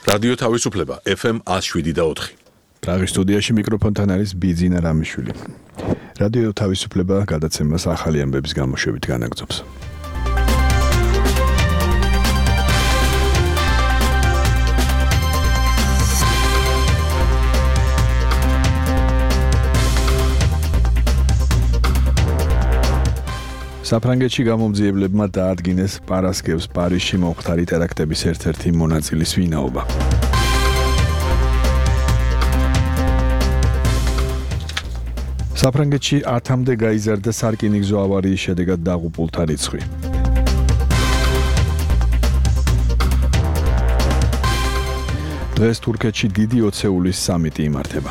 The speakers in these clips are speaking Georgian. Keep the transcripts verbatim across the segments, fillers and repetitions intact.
რადიო თავისუფლება ეფ ემ one oh seven და four. პრაღის სტუდიაში მიკროფონთან არის ბიძინა რამიშვილი. რადიო თავისუფლება გადაცემას ახალი ამბების გამოშვებით განაგრძობს. საფრანგეთში გამომძიებლებმა დაადგინეს პარასკევს პარიზში მომხდარი ტერაქტების ერთ-ერთი მონაწილის ვინაობა. საფრანგეთში ათამდე გაიზარდა სარკინიგზო ავარიის შედეგად დაღუპულთა რიცხვი. დღეს თურქეთში დიდი ოცეულის სამიტი იმართება.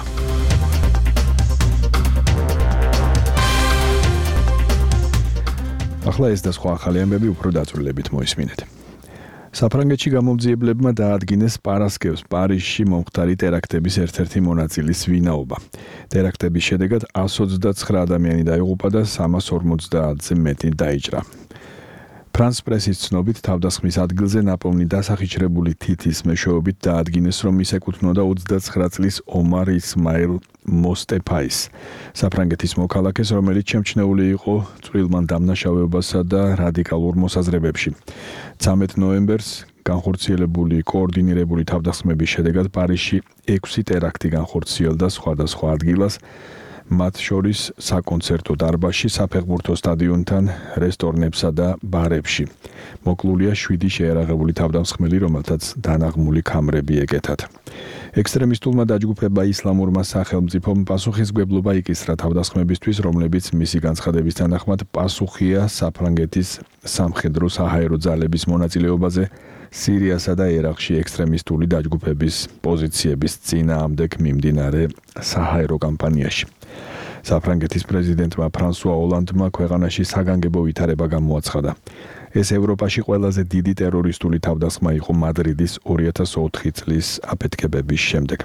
ახლა ეს და სხვა ახალი ამბები უფრო დაწვრილებით მოისმინეთ. საფრანგეთში გამომძიებლებმა დაადგინეს პარასკევს პარიზში მომხდარი ტერაქტების ერთ-ერთი მონაწილის ვინაობა. ტერაქტების შედეგად one hundred twenty-nine ადამიანი დაიღუპა და three hundred forty-ზე მეტი დაიჭრა. ფრანს პრესის ცნობით თავდასხმის ადგილზე ნაპოვნი დასახიჩრებული თითის მეშვეობით დაადგინეს, რომ ის ეკუთვნოდა twenty-nine წლის ომარ ისმაილ მოსტეფაის, საფრანგეთის მოქალაქეს, რომელიც შემჩნეული იყო წვრილმან დამნაშავეობასა და რადიკალურ მოსაზრებებში. thirteenth ნოემბერს განხორციელებული კოორდინირებული თავდასხმების შედეგად პარიზში six ტერაქტი განხორციელდა სხვადასხვა ადგილას, მათ შორის საკონცერტო დარბაზში, საფეხბურთო სტადიონთან, რესტორნებსა და ბარებში. მოკლულია seven შეერაღებული თავდამსხმელი, რომელთაც დანაღმული ქამრები ეკეთათ. ექსტრემისტულმა დაჯგუფება ისლამურმა სახელმწიფომ პასუხისმგებლობა იკისრა თავდასხმებისთვის, რომლებიც მისი განცხადების თანახმად პასუხია საფრანგეთის სამხედრო საჰაერო ძალების მონაწილეობაზე სირიასა და ერაყში ექსტრემისტული დაჯგუფების პოზიციების წინააღმდეგ მიმდინარე საჰაერო კამპანიაში. საფრანგეთის პრეზიდენტმა ფრანსუა ოლანდმა ქვეყანაში საგანგებო ვითარება გამოაცხადა. ეს ევროპაში ყველაზე დიდი ტერორისტული თავდასხმა იყო მადრიდის two thousand four წლის აფეთქებების შემდეგ.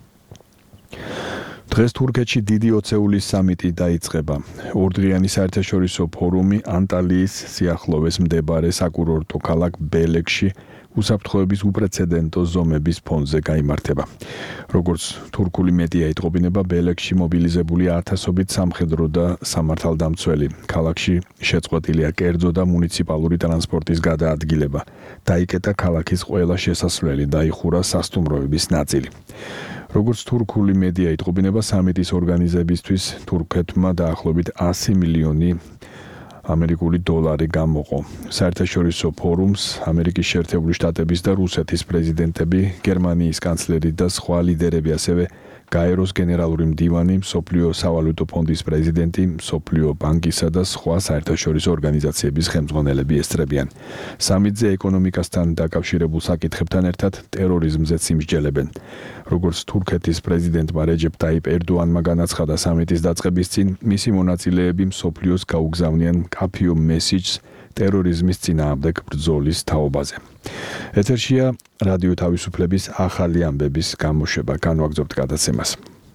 დღეს თურქეთში დიდი ოცეულის სამიტი დაიწყება. ორდღიანი საერთაშორისო ფორუმი ანტალიის სიახლოვეს მდებარე საკურორტო ქალაქ ბელეკში უსაფრთხოების უპრეცედენტო ზომების ფონზე გაიმართება. როგორც თურქული მედია იტყობინება, ბელეკში მობილიზებული ათასობით სამხედრო და სამართალდამცველი. ქალაქში შეწყვეტილია კერძო და მუნიციპალური ტრანსპორტის გადაადგილება. დაიკეტა ქალაქის ყველა შესასვლელი, დაიხურა სასტუმროების ნაწილი. როგორც თურქული მედია იტყობინება, სამიტის ორგანიზებისთვის თურქეთმა დაახლოებით one hundred მილიონი ამერიკული დოლარი გამოყო. საერთაშორისო ფორუმს ამერიკის შეერთებული შტატების და რუსეთის პრეზიდენტები, გერმანიის კანცლერი და სხვა ლიდერები, ასევე გაეროს გენერალური მდივანი, მსოფლიო სავალუტო ფონდის პრეზიდენტი, მსოფლიო ბანკისა და სხვა საერთაშორისო ორგანიზაციების ხელმძღვანელები ესწრებიან. სამიტზე ეკონომიკასთან დაკავშირებულ საკითხებთან ერთად ტერორიზმზეც იმსჯელებენ. როგორც თურქეთის პრეზიდენტმა რეჯეპ ტაიპ ერდოანმა განაცხადა სამიტის დაწყების წინ, მისი მონაწილეები მსოფლიოს გაუგზავნიან მკაფიო მესიჯს ტერორიზმის წინააღმდეგ ბრძოლის თაობაზე. ეთერშია რადიო თავისუფლების ახალი ამბების გამოშვება, განვაგრძობთ გადაცემას.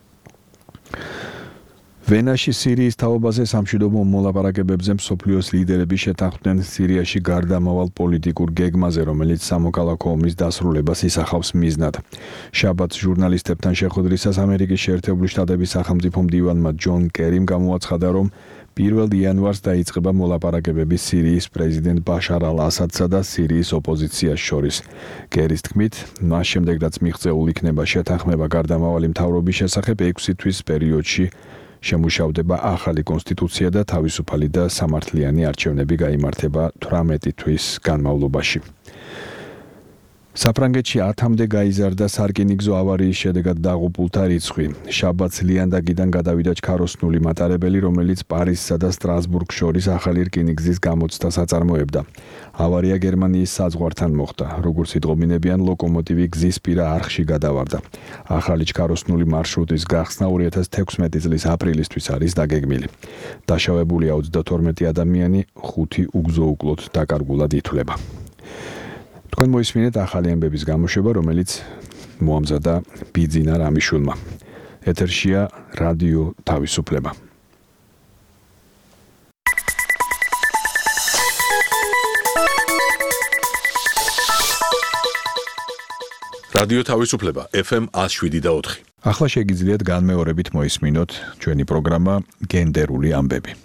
ვენაში სირიის თაობაზე სამშვიდობო მოლაპარაკებებზე მსოფლიოს ლიდერები შეთანხმდნენ სირიაში გარდამავალ პოლიტიკურ გეგმაზე, რომელიც სამოქალაქო ომის დასრულებას ისახავს მიზნად. შაბათს ჟურნალისტებთან შეხვედრისას ამერიკის შეერთებული შტატების სახელმწიფო მდივანმა ჯონ კერიმ გამოაცხადა, რომ პირველ იანვარს დაიწყება მოლაპარაკებები სირიის პრეზიდენტ ბაშარ ალ-ასადსა და სირიის ოპოზიციას შორის. კერის თქმით, მას შემდეგ რაც მიღწეულ იქნება შეთანხმება გარდამავალი მთავრობის შესახებ, ექვსი თვის პერიოდში შემუშავდება ახალი კონსტიტუცია და თავისუფალი და სამართლიანი არჩევნები გაიმართება თვრამეტი თვის განმავლობაში. საფრანგეთში ათამდე გაიზარდა სარკინიგზო ავარიის შედეგად დაღუპულთა რიცხვი. შაბათს ლიანდაგიდან გადავიდა ჩქაროსნული მატარებელი, რომელიც პარიზსა და სტრასბურგს შორის ახალი რკინიგზის გამოცდას აწარმოებდა. ავარია გერმანიის საზღვართან მოხდა. როგორც იტყობინებიან, ლოკომოტივი გზის პირა არხში გადავარდა. ახალი ჩქაროსნული მარშრუტის გახსნა two thousand sixteen წლის აპრილისთვის არის დაგეგმილი. დაშავებულია twenty-two ადამიანი, ხუთი უგზო-უკლოდ დაკარგულად ითვლება. თქვენ მოისმინეთ ახალი ამბების გამოშვება, რომელიც მოამზადა ბიძინა რამიშვილმა. ეთერშია რადიო თავისუფლება. რადიო თავისუფლება ეფ ემ one oh seven point four. ახლა შეგიძლიათ განმეორებით მოისმინოთ ჩვენი პროგრამა გენდერული ამბები.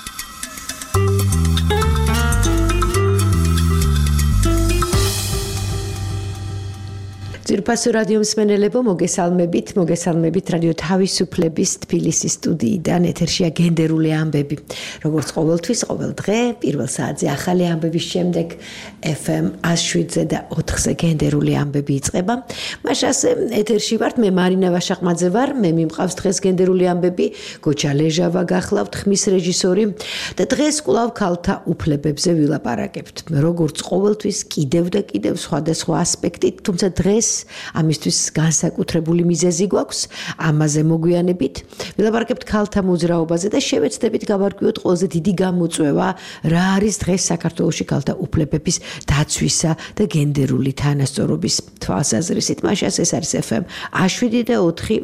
ძირფასო რადიო მსმენელებო, მოგესალმებით, მოგესალმებით რადიო თავისუფლების თბილისის სტუდიიდან ეთერშია გენდერული ამბები. როგორც ყოველთვის, ყოველ დღე, პირველ საათზე ახალი ამბების შემდეგ ეფ ემ one oh seven და ოთხზე გენდერული ამბები იწყება. მაშას ეთერში ვართ, მე მარინა ვაშაყმაძე ვარ, მე მიმყავს დღეს გენდერული ამბები, გოჩა ლეჟავა გახლავთ, ხმის რეჟისორი და დღეს კვლავ ქალთა უფლებებზე ვილაპარაკებთ. როგორც ყოველთვის, კიდევ და კიდევ სხვადასხვა ასპექტით, თუმცა დღეს ამისთვის განსაკუთრებული მიზეზი გვაქვს, ამაზე მოგვიანებით ვილაპარაკებთ ქალთა მოძრაობაზე და შევეცდებით გავარკვიოთ ყველაზე დიდი გამოწვევა რა არის დღეს საქართველოში ქალთა უფლებების დაცვისა და გენდერული თანასწორობის თვალსაზრისით. მაშას ეს არის ეფ ემ one oh seven და ოთხი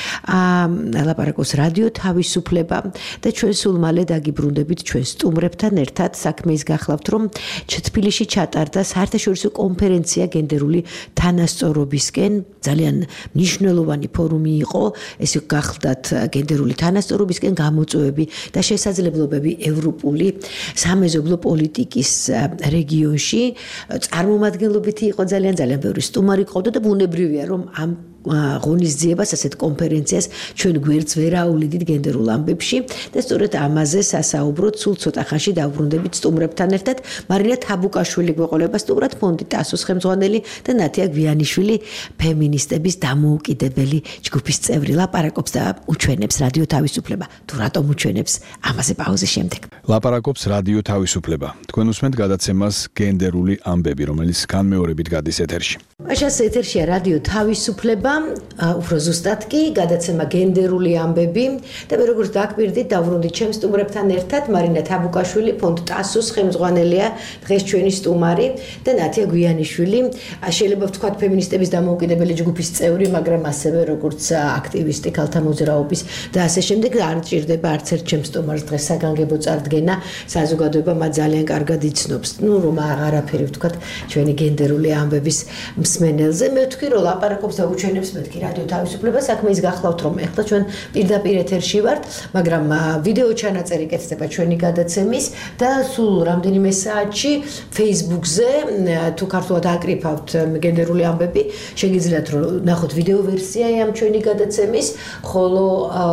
ლაპარაკობს რადიო თავისუფლება და ჩვენ სულ მალე დაგიბრუნდებით ჩვენ სტუმრებთან ერთად. საქმე ის გახლავთ, რომ თბილისში ჩატარდა საერთაშორისო კონფერენცია გენდერული თანასწორობისკენ. ძალიან მნიშვნელოვანი ფორუმი იყო, ეს გახლდათ გენდერული თანასწორობისკენ გამოწვევები და შესაძლებლობები ევროპული სამეზობლო პოლიტიკის რეგიონში. წარმომადგენლობითი იყო ძალიან ძალიან ბევრი სტუმარი ყავდა და ბუნებრივია, რომ ამ ღონისძიებას, ასეთ კონფერენციას ჩვენ გვერდს ვერ აუვლიდით გენდერულ ამბებში და სწორედ ამაზე სასაუბროთ სულ ცოტა ხანში დავბრუნდებით სტუმრებთან ერთად. მარინა თაბუკაშვილი გვეყოლება სტუმრად, ფონდი ტასოს ხელმძღვანელი და ნათია გვიანიშვილი, ფემინისტების დამოუკიდებელი ჯგუფის წევრი, ლაპარაკობს და უჩვენებს რადიო თავისუფლება. თუ რატომ უჩვენებს, ამაზე პაუზის შემდეგ. ლაპარაკობს რადიო თავისუფლება. თქვენ უსმენთ გადაცემას გენდერული ამბები, რომელიც განმეორებით გადის ეთერში. მაშას ეთერშია რადიო თავისუფლება, უფრო ზუსტად კი გადაცემა გენდერული ამბები და მე როგორც დაგვირდით დავბრუნდით ჩემს სტუმრებთან ერთად. მარინა თაბუკაშვილი, ფონდ ტასოს ხელმძღვანელია, დღეს ჩვენი სტუმარი და ნათია გვიანიშვილი, შეიძლება ვთქვათ ფემინისტების დამოუკიდებელი ჯგუფის წევრი, მაგრამ ასევე როგორც აქტივისტი ქალთა მოძრაობის და ასე შემდეგ. არ ჭირდება არც ერთ ჩემს სტუმარს დღეს საგანგებო წარდგენა, საზოგადოება მათ ძალიან კარგად იცნობს. ნუ რომ აღარაფერი ვთქვათ ჩვენი გენდერული ამბების მსმენელზე. მე ვთქვი რომ ლაპარაკობს და უჩვენებს მეთქი რადიო თავისუფლება. საქმე ის გახლავთ, რომ ეხლა ჩვენ პირდაპირ ეთერში ვართ, მაგრამ ვიდეო ჩანაწერი კეთდება ჩვენი გადაცემის და სულ რამდენიმე საათში Facebook-ზე თუ ქართულად აკრიფავთ გენდერული ამბები, შეგიძლიათ რომ ნახოთ ვიდეო ვერსია ამ ჩვენი გადაცემის, ხოლო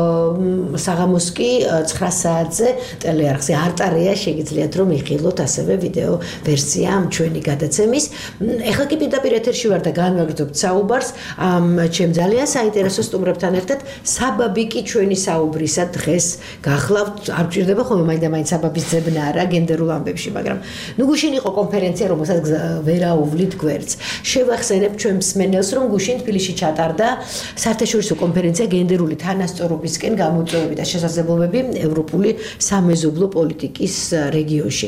საღამოს კი ცხრა საათზე ტელეარხზე არტარია შეგიძლიათ რომ იხილოთ ასევე ვიდეო ვერსია ამ ჩვენი გადაცემის. ეხლა კი პირდაპირ ეთერში ვარ და განვაგრძობთ საუბარს ამ ჩემ ძალიან საინტერესო სტუმრებთან ერთად. საბაბი კი ჩვენი საუბრისა დღეს გახლავთ, არ ჭირდება ხოლმე მაინდა-მაინც საბაბის ძებნა არა გენდერულ ამბებში, მაგრამ ნუ გუშინ იყო კონფერენცია, რომელსაც ვერ აუვლით გვერდს. შევახსენებ ჩვენ მსმენელს, რომ გუშინ თბილისში ჩატარდა საერთაშორისო კონფერენცია გენდერული თანასწორობისკენ გამოწვევები და შესაძლებლობები ევროპული სამეზობლო პოლიტიკის რეგიონში.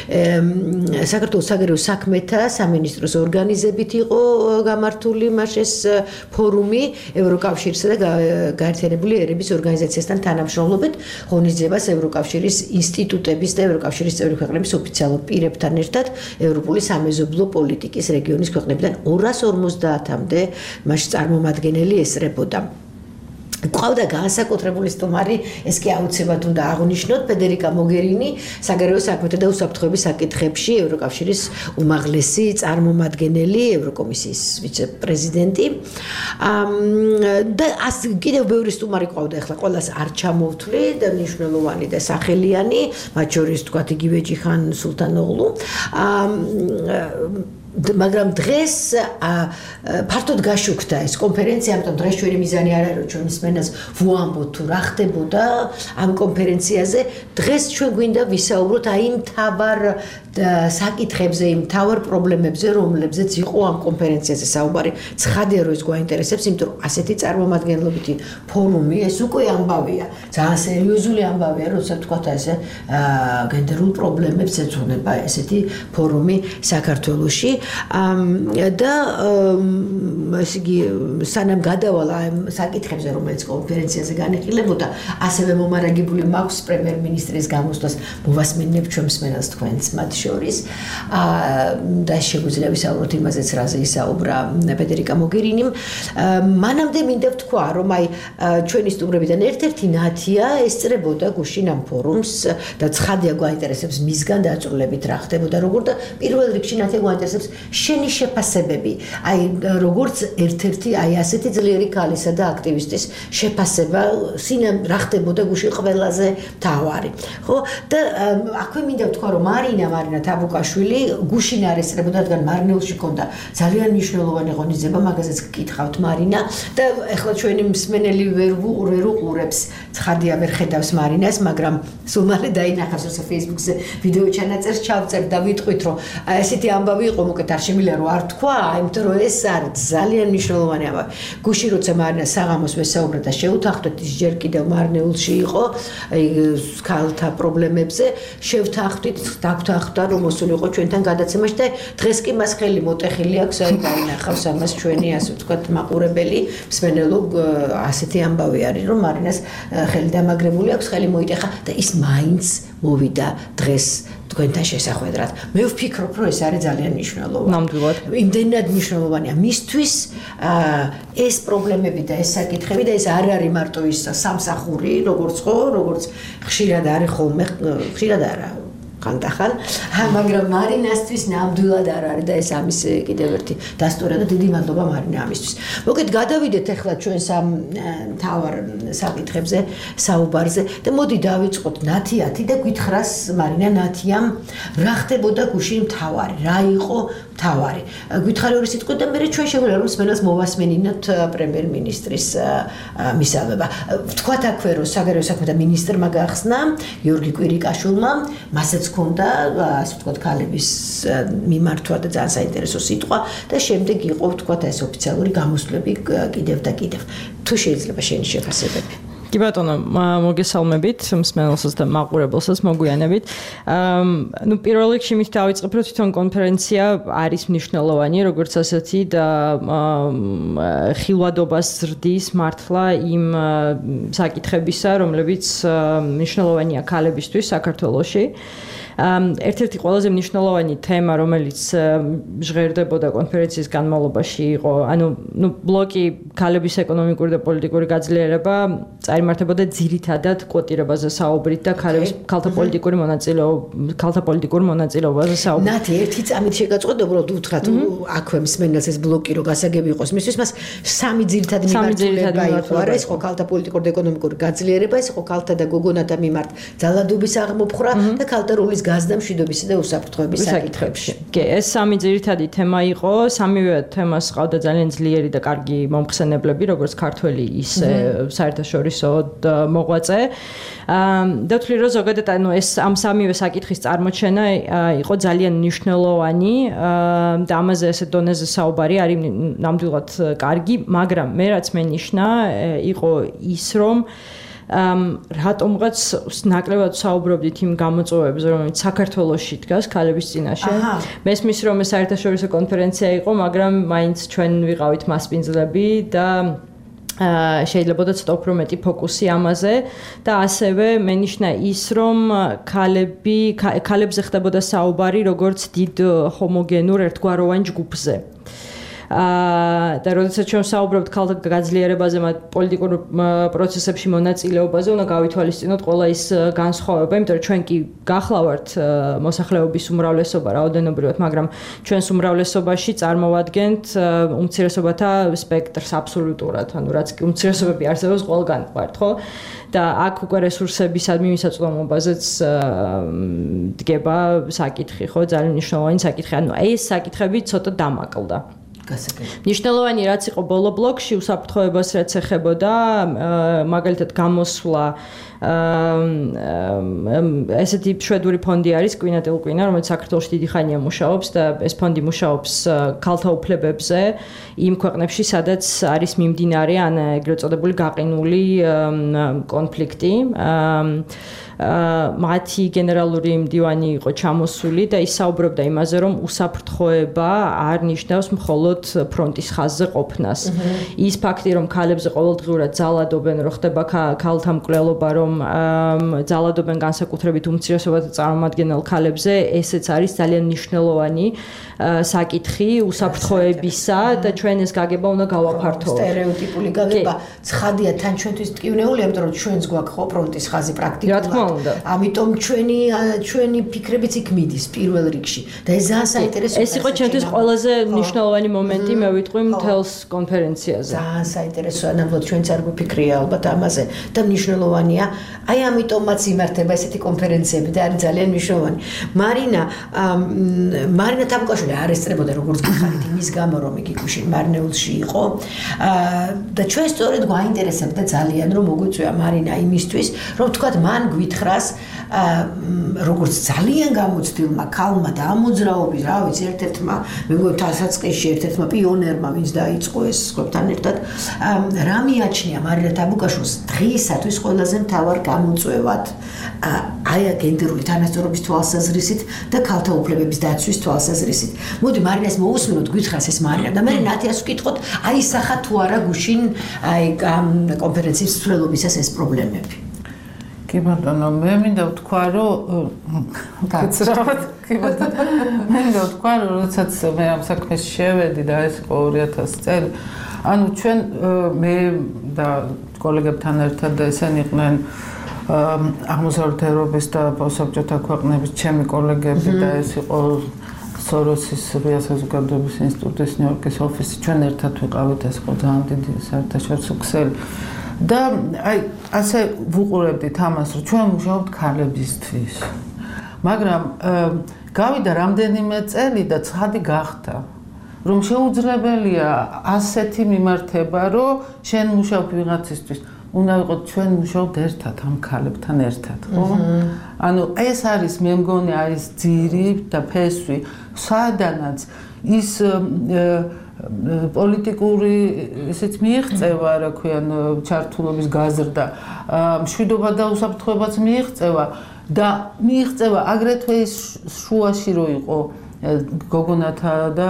საქართველოს საგარეო საქმეთა სამინისტროს ორგანიზებით იყო გამართული მაშეს ფორუმი ევროკავშირსა და გაერთიანებული ერების ორგანიზაციასთან თანამშრომლობით. ღონისძიებას ევროკავშირის ინსტიტუტების და ევროკავშირის წევრი ქვეყნების ოფიციალურ პირებთან ერთად ევროპული სამეზობლო პოლიტიკის რეგიონის ქვეყნებიდან ორას ორმოცდაათამდე მასში წარმომადგენელი ესწრებოდა. ყავდა განსაკუთრებული სტუმარი, ეს კი აუცილებლად უნდა აღვნიშნოთ, ფედერიკა მოგერინი, საგარეო საქმეთა და უსაფრთხოების საკითხებში ევროკავშირის უმაღლესი წარმომადგენელი, ევროკომისიის ვიცე-პრეზიდენტი. და კიდევ ბევრი სტუმარი ყავდა, ახლა ყველას არ ჩამოვთვლი და მნიშვნელოვანი და სახელიანი, მათ შორის თქვათ იგივე ჯიხან სულთანოღლუ. მაგრამ დღეს ფართოდ გაშუქდა ეს კონფერენცია, ამიტომ დღეს ჩვენი მიზანი არ არის რომ ჩვენ მსმენელს ვუამბოთ თუ რა ხდებოდა ამ კონფერენციაზე. დღეს ჩვენ გვინდა ვისაუბროთ აი იმ მთავარ საკითხებზე, იმ მთავარ პრობლემებზე, რომლებზეც იყო ამ კონფერენციაზე საუბარი. ცხადია რომ ეს გვაინტერესებს, იმიტომ რომ ასეთი წარმომადგენლობითი ფორუმი ეს უკვე ამბავია. ძალიან სერიოზული ამბავია, როცა თქვათ ესე გენდერულ პრობლემებს ეძღვნება ესეთი ფორუმი საქართველოში. და ესე იგი სანამ გადავალა ამ საკითხებზე, რომელიც კონფერენციაზე განიხილებოდა, ასევე მომარაგებული მაქვს პრემიერ-მინისტრის გამოსვლას მოვასმინებ ჩვენ მსმენელს თქვენს მათ შორის. და შეგვიძლია ვისაუბროთ იმაზეც, რაზე ისაუბრა ფედერიკა მოგერინიმ. მანამდე მინდა ვთქვა, რომ აი ჩვენი სტუმრებიდან ერთ-ერთი ნათია ესწრებოდა გუშინ ამ ფორუმს და ცხადია გვაინტერესებს მისგან დაწვრილებით რა ხდებოდა როგორ და პირველ რიგში ნათია გვაინტერესებს შენი შეფასებები. აი როგორც ერთ-ერთი აი ასეთი ძლიერი ქალისა და აქტივისტის შეფასება სინამ რა ხდებოდა გუშინ ყველაზე მთავარი. ხო და აქვე მინდა ვთქვა, რომ მარინა მარინა თაბუკაშვილი გუშინ არ ესწრებოდა, რადგან მარნეულში ჰქონდა ძალიან მნიშვნელოვანი ღონისძიება, მაგაზეც გკითხავთ მარინა და ეხლა ჩვენი მსმენელი ვერ ვერ უყურებს, ცხადია ვერ ხედავს მარინას, მაგრამ სულ მალე დაინახავს როცა Facebook-ზე ვიდეო ჩანაწერს ჩავწერ და ვიტყვით, რომ ესეთი ამბავი იყო, მოკეთ არ შემიძლია რომ არ თქვა, იმიტომ რომ ეს არის ძალიან მნიშვნელოვანი ამბავი. გუშინ როცა მარინა საღამოს ვესაუბრა და შევთანხმდით, ის ჯერ კიდევ მარნეულში იყო, ქალთა პრობლემებზე, შევთანხმდით, დაგვთანხმდა რომ მოსული იყო ჩვენთან გადაცემაში და დღეს კი მას ხელი მოტეხილი აქვს, აი გაინახავს ამას ჩვენი ასე ვთქვათ მაყურებელი მსმენელო ასეთი ამბავი არის, რომ მარინას ხელი დამაგრებული აქვს, ხელი მოიტეხა და ის მაინც მოვიდა დღეს თქვენთან შესახვედრად. მე ვფიქრობ, რომ ეს არის ძალიან მნიშვნელოვანი. ნამდვილად. იმდენად მნიშვნელოვანია მისთვის ეს პრობლემები და ეს საკითხები და ეს არ არის მარტო ის სამსახური, როგორც ხო, როგორც ხშირად არის ხოლმე, ხშირად არა ხანდახან, მაგრამ მარინასთვის ნამდვილად არ არის და ეს ამის კიდევ ერთი დასტურია და დიდი მადლობა მარინა ამისთვის. მოკეთ გადავიდეთ ახლა ჩვენ სამ მთავარ საკითხებზე, საუბარზე და მოდი დავიწყოთ ნათიათი და გითხრას მარინა ნათიამ რა ხდებოდა გუშინ მთავარი, რა იყო მთავარი. გითხარი ორი სიტყვით და მე ჩვენ შეგვიძლია რომ მსმენელს მოვასმენინოთ პრემიერ-მინისტრის მისაღება. ვთქვათ აქვე რომ საგარეო საქმეთა მინისტრმა გახსნა გიორგი კვირიკაშვილმა, მასაც ჰქონდა ასე ვთქვათ ქალების მიმართვა და ძალიან საინტერესო სიტყვა და შემდეგ იყო ვთქვათ ეს ოფიციალური გამოსვლები კიდევ და კიდევ. თუ შეიძლება შენი შეფასებები. კი ბატონო, მოგესალმებით მსმენელსაც და მაყურებელსაც მოგვიანებით. ნუ პირველ რიგში მით დავიწყებ, რომ თვითონ კონფერენცია არის მნიშვნელოვანი, როგორც ასეთი და ხილვადობას ზრდის მართლა იმ საკითხებისა, რომლებიც მნიშვნელოვანია ქალებისთვის საქართველოში. ერთ-ერთი ყველაზე მნიშვნელოვანი თემა, რომელიც ჟღერდებოდა კონფერენციის განმავლობაში იყო, ანუ ნუ ბლოკი ქალების ეკონომიკური და პოლიტიკური გაძლიერება წარიმართებოდა ძირითადად კვოტირებაზე საუბრით და ქალების ქალთა პოლიტიკური მონაწილეობა, ქალთა პოლიტიკურ მონაწილეობაზე საუბრით. ნათი, ერთი წამით შეგაწყვეტ, უბრალოდ უთხრათ, აქვე მსმენელს ეს ბლოკი რო გასაგები იყოს, მისთვის მას სამი ძირითადი მიმართულება იყო, არა ეს ხო ქალთა პოლიტიკური და ეკონომიკური გაძლიერება, ეს ხო ქალთა და გოგონათა მიმართ ძალადობის აღმოფხვრა და ქალთა როლის გაზრდა მშვიდობისა და უსაფრთხოების საკითხებში. კი, ეს სამი ძირითადი თემა იყო, სამივე თემას ყავდა ძალიან ძლიერი და კარგი მომხსენებლები, როგორც ქართველი, ისე საერთაშორისო მოღვაწე. და ვთვლი რომ ზოგადად ანუ ეს ამ სამივე საკითხის წარმოჩენა იყო ძალიან მნიშვნელოვანი და ამაზე ესე დონეზე საუბარი არის ნამდვილად კარგი, მაგრამ მე რაც მენიშნა იყო ის რომ რატომღაც ნაკლებად საუბრობდით იმ გამოწვევებზე, რომელიც საქართველოში დგას ქალების წინაშე. მესმის რომ ეს საერთაშორისო კონფერენცია იყო, მაგრამ მაინც ჩვენ ვიყავით მასპინძლები და შეიძლება ცოტა უფრო მეტი ფოკუსი ამაზე და ასევე მენიშნა ის რომ ქალები ქალებზე ხდებოდა საუბარი როგორც დიდ ჰომოგენურ ერთგვაროვან ჯგუფზე. და როდესაც ჩვენ საუბრობთ ქალთა გაძლიერებაზე, მათ პოლიტიკურ პროცესებში მონაწილეობაზე, უნდა გავითვალისწინოთ ყველა ის განსხვავება, იმიტომ რომ ჩვენ კი გახლავართ მოსახლეობის უმრავლესობა რაოდენობრივად, მაგრამ ჩვენს უმრავლესობაში წარმოვადგენთ უმცირესობათა სპექტრს აბსოლუტურად, ანუ რაც კი უმცირესობები არსებობს ყველგან ვართ, ხო? და აქ უკვე რესურსებისადმი მისაწვდომობაზეც დგება საკითხი, ხო? ძალიან მნიშვნელოვანი საკითხი. ანუ ეს საკითხები ცოტა დამაკლდა. მნიშვნელოვანი რაც იყო ბოლო ბლოკში უსაფრთხოებას რაც ეხებოდა მაგალითად გამოსვლა ესეთი შვედური ფონდი არის კვინა ტილკვინა რომელიც საქართველოში დიდი ხანია მუშაობს და ეს ფონდი მუშაობს ქალთა უფლებებზე იმ ქვეყნებში სადაც არის მიმდინარე ან ეგრეთ წოდებული გაყინული კონფლიქტი მათი გენერალური მდივანი იყო ჩამოსული და ის საუბრობდა იმაზე რომ უსაფრთხოება არ ნიშნავს მხოლოდ ფრონტის ხაზზე ყოფნას ის ფაქტი რომ ქალებზე ყოველდღიურად ძალადობენ რო ხდება ქალთა მკვლელობა რომ ძალადობენ განსაკუთრებით უმცირესობათა წარმომადგენელ ქალებზე ესეც არის ძალიან მნიშვნელოვანი საკითხი უსაფრთხოებისა და ჩვენ ეს გაგება უნდა გავაფართოვოთ სტერეოტიპული გაგება ცხადია თან ჩვენთვის ტკივნეული ამიტომ რომ ჩვენს გვაქვს ხო ფრონტის ხაზი პრაქტიკულად ამიტომ ჩვენი ჩვენი ფიქრებიც იქ მიდის პირველ რიგში და ეს ძალიან საინტერესოა ეს იყო ჩვენთვის ყველაზე მნიშვნელოვანი მომენტი მე ვიტყვი მთელს კონფერენციაზე ძალიან საინტერესოა ნამდვილად ჩვენც არ გვიფიქრია ალბათ ამაზე და მნიშვნელოვანია აი ამიტომაც იმართება ესეთი კონფერენციები და არის ძალიან მნიშვნელოვანი მარინა მარინა თაბუკაშვილი არ ესწრებოდა როგორც გიხარით იმის გამო რომ იგი გუშინ მარნეულში იყო და ჩვენ სწორედ გვაინტერესებდა ძალიან რომ მოგვიწვია მარინა იმისთვის რომ თქვათ მან გვითხრას როგორც ძალიან გამოცდილმა ქალმა და ამოძრაობის რა ვიცი ერთ-ერთმა მე მგონი დასაწყისში ერთ-ერთმა პიონერმა ვინც დაიწყო ეს სხვებთან ერთად რა მიაჩნია მარინა თაბუკაშვილს დღეისათვის ყველაზე მთავარ გამოწვევად აი გენდერული თანასწორობის თვალსაზრისით და ქალთა უფლებების დაცვის თვალსაზრისით მოდი მარინას მოусმინოთ გვითხრას ეს მარინა და მე ნათიას ვკითხოთ აისახა თუ არა გუშინ აი კონფერენციის მსვლელობისას ეს პრობლემები კი ბატონო მე მინდა ვთქვა რომ გაცრავად კი ბატონო მე მინდა ვთქვა რომ როდესაც მე ამ საქმეში შევედი და ეს იყო ორი ათასი წელი ანუ ჩვენ მე და კოლეგებთან ერთად და ესენი იყვნენ აღმოსავლეთ ევროპის და საბჭოთა ქვეყნების ჩემი კოლეგები და ეს იყო სოროსის ღია საზოგადოების ინსტიტუტის ნიუ-იორკის ოფისი ჩვენ ერთად ვიყავით ეს იყო ძალიან დიდი საერთაშორისო ქსელი და აი ასე ვუყურებდით ამას რომ ჩვენ მუშაობთ ქალებისთვის მაგრამ გავიდა რამდენიმე წელი და ცხადი გახდა რომ შეუძლებელია ასეთი მიმართება რომ შენ მუშაობ ვიღაცისთვის უნდა ვიყოთ ჩვენ მუშაობთ ერთად ამ ქალებთან ერთად ხო ანუ ეს არის მე მგონი არის ძირი და ფესვი სადანაც ის პოლიტიკური ისიც მიიღწევა რა ქვიან ჩართულობის გაზრდა მშვიდობა და უსაფრთხოებაც მიიღწევა და მიიღწევა აგრეთვე ის შუაში რო იყო გოგონათა და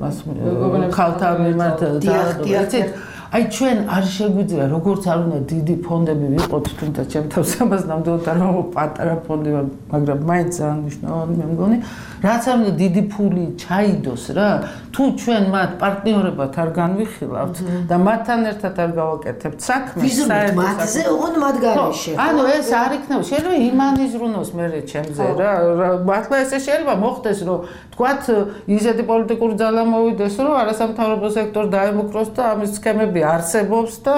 ქალთა მიმართ ძალადობა აი ჩვენ არ შეგვიძლია როგორც არ უნდა დიდი ფონდები ვიყოთ თუმცა ჩემ თავს ამას ნამდვილად არ ვამბობ პატარა ფონდი მაგრამ მაინც ძალიან მნიშვნელოვანი მე მგონი რაც არ უნდა დიდი ფული ჩაიდოს რა თუ ჩვენ მათ პარტნიორებად არ განვიხილავთ და მათთან ერთად არ გავაკეთებთ საქმეს საერთოდ მათზე ოღონდ მათ გარეშე ანუ ეს არ იქნება შეიძლება იმანიზრუნოს მე ჩემზე რა მართლა ესე შეიძლება მოხდეს რომ თქვათ ისეთი პოლიტიკური ძალა მოვიდეს რომ არასამთავრობო სექტორი დაემუქროს და ამის სქემები არსებობს და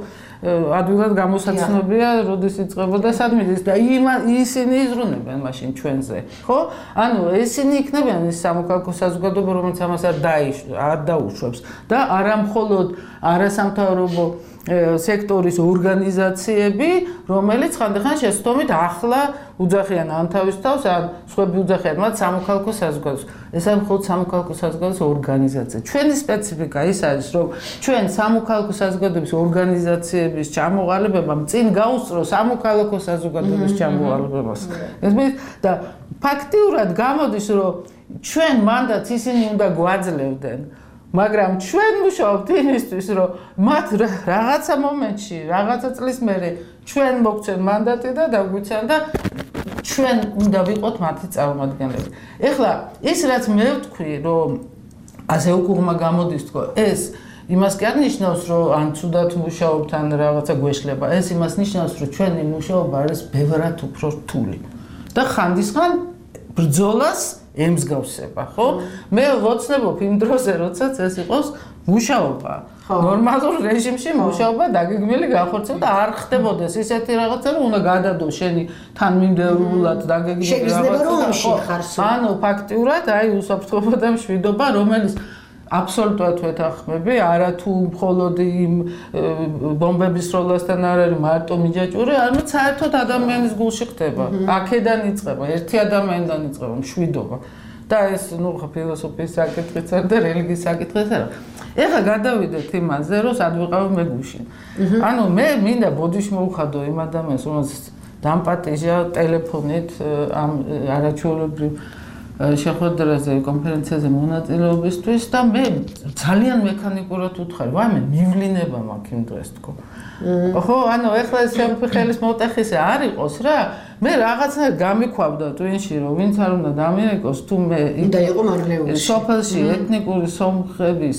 ადვილად გამოსაცნობია როდის იწყებოდა სადმიდის და ისინი იზრუნებენ მაშინ ჩვენზე ხო ანუ ესენი იქნებიან ის სამოქალაქო საზოგადოება რომელიც ამას არ არ დაუშვებს და არა მხოლოდ არასამთავრობო სექტორის ორგანიზაციები რომელიც ხანდახან შეცდომით ახლა უძახიან ან თავის თავს ან სხვები უძახიან მათ სამოქალაქო საზოგადოებას ეს არის მხოლოდ სამოქალაქო საზოგადოების ორგანიზაცია ჩვენი სპეციფიკა ის არის რომ ჩვენ სამოქალაქო საზოგადოების ორგანიზაციების ჩამოყალიბებამ წინ გაუსწრო სამოქალაქო საზოგადოების ჩამოყალიბებას ესმით და ფაქტიურად გამოდის რომ ჩვენ მანდატს ისინი უნდა გვაძლევდნენ მაგრამ ჩვენ მუშაობთ იმისთვის რომ მათ რაღაცა მომენტში რაღაცა წლის მერე ჩვენ მოგცენ მანდატი და დაგვიცან და ჩვენ უნდა ვიყოთ მათი წარმომადგენლები. ეხლა ის რაც მე ვთქვი რომ ასე უკუღმა გამოდის თქო ეს იმას კი არ ნიშნავს რომ ან ცუდად მუშაობთ ან რაღაცა გვეშლება ეს იმას ნიშნავს რომ ჩვენი მუშაობა არის ბევრად უფრო რთული და ხანდისხან ბრძოლას ემსგავსება, ხო? მე ვოცნებობ იმ დროზე, როდესაც ეს იყოს მუშაობა. ნორმალურ რეჟიმში მუშაობა დაგეგმილი განხორციელდა და არ ხდებოდეს ისეთი რაღაცა, რომ უნდა გადადო შენი თანმიმდევრულად დაგეგმილი რაღაცა. ანუ ფაქტიურად აი უსაფრთხოება და მშვიდობა, რომელიც აბსოლუტურად ვეთანხმები, არა თუ მხოლოდ იმ ბომბების როლასთან არ არის მარტო მიჯაჭვური, არამედ საერთოდ ადამიანის გულში ხდება. აქედან იწყება, ერთი ადამიანიდან იწყება მშვიდობა. და ეს ნუ ფილოსოფიის საკითხიც არა და რელიგიის საკითხიც არა. ეხლა გადავიდეთ იმაზე, რომ სად ვიყავ მე გუშინ. ანუ მე მინდა ბოდიში მოვხადო იმ ადამიანს, რომელსაც დამპატიჟა ტელეფონით ამ არაჩვეულებრივ შეხვედრაზე კონფერენციაზე მონაწილეობისთვის და მე ძალიან მექანიკურად ვუთხარი, ვაიმე მივლინება მაქვს იმ დღეს თქო. ხო, ანუ ეხლა ეს ხელის მოტეხისე არ იყოს რა. მე რაღაცა გამიქვავდა ტვინში, რომ ვინც არ უნდა დამირეკოს, თუ მე უნდა იყო მარნეულში. სოფელში ეთნიკური სომხების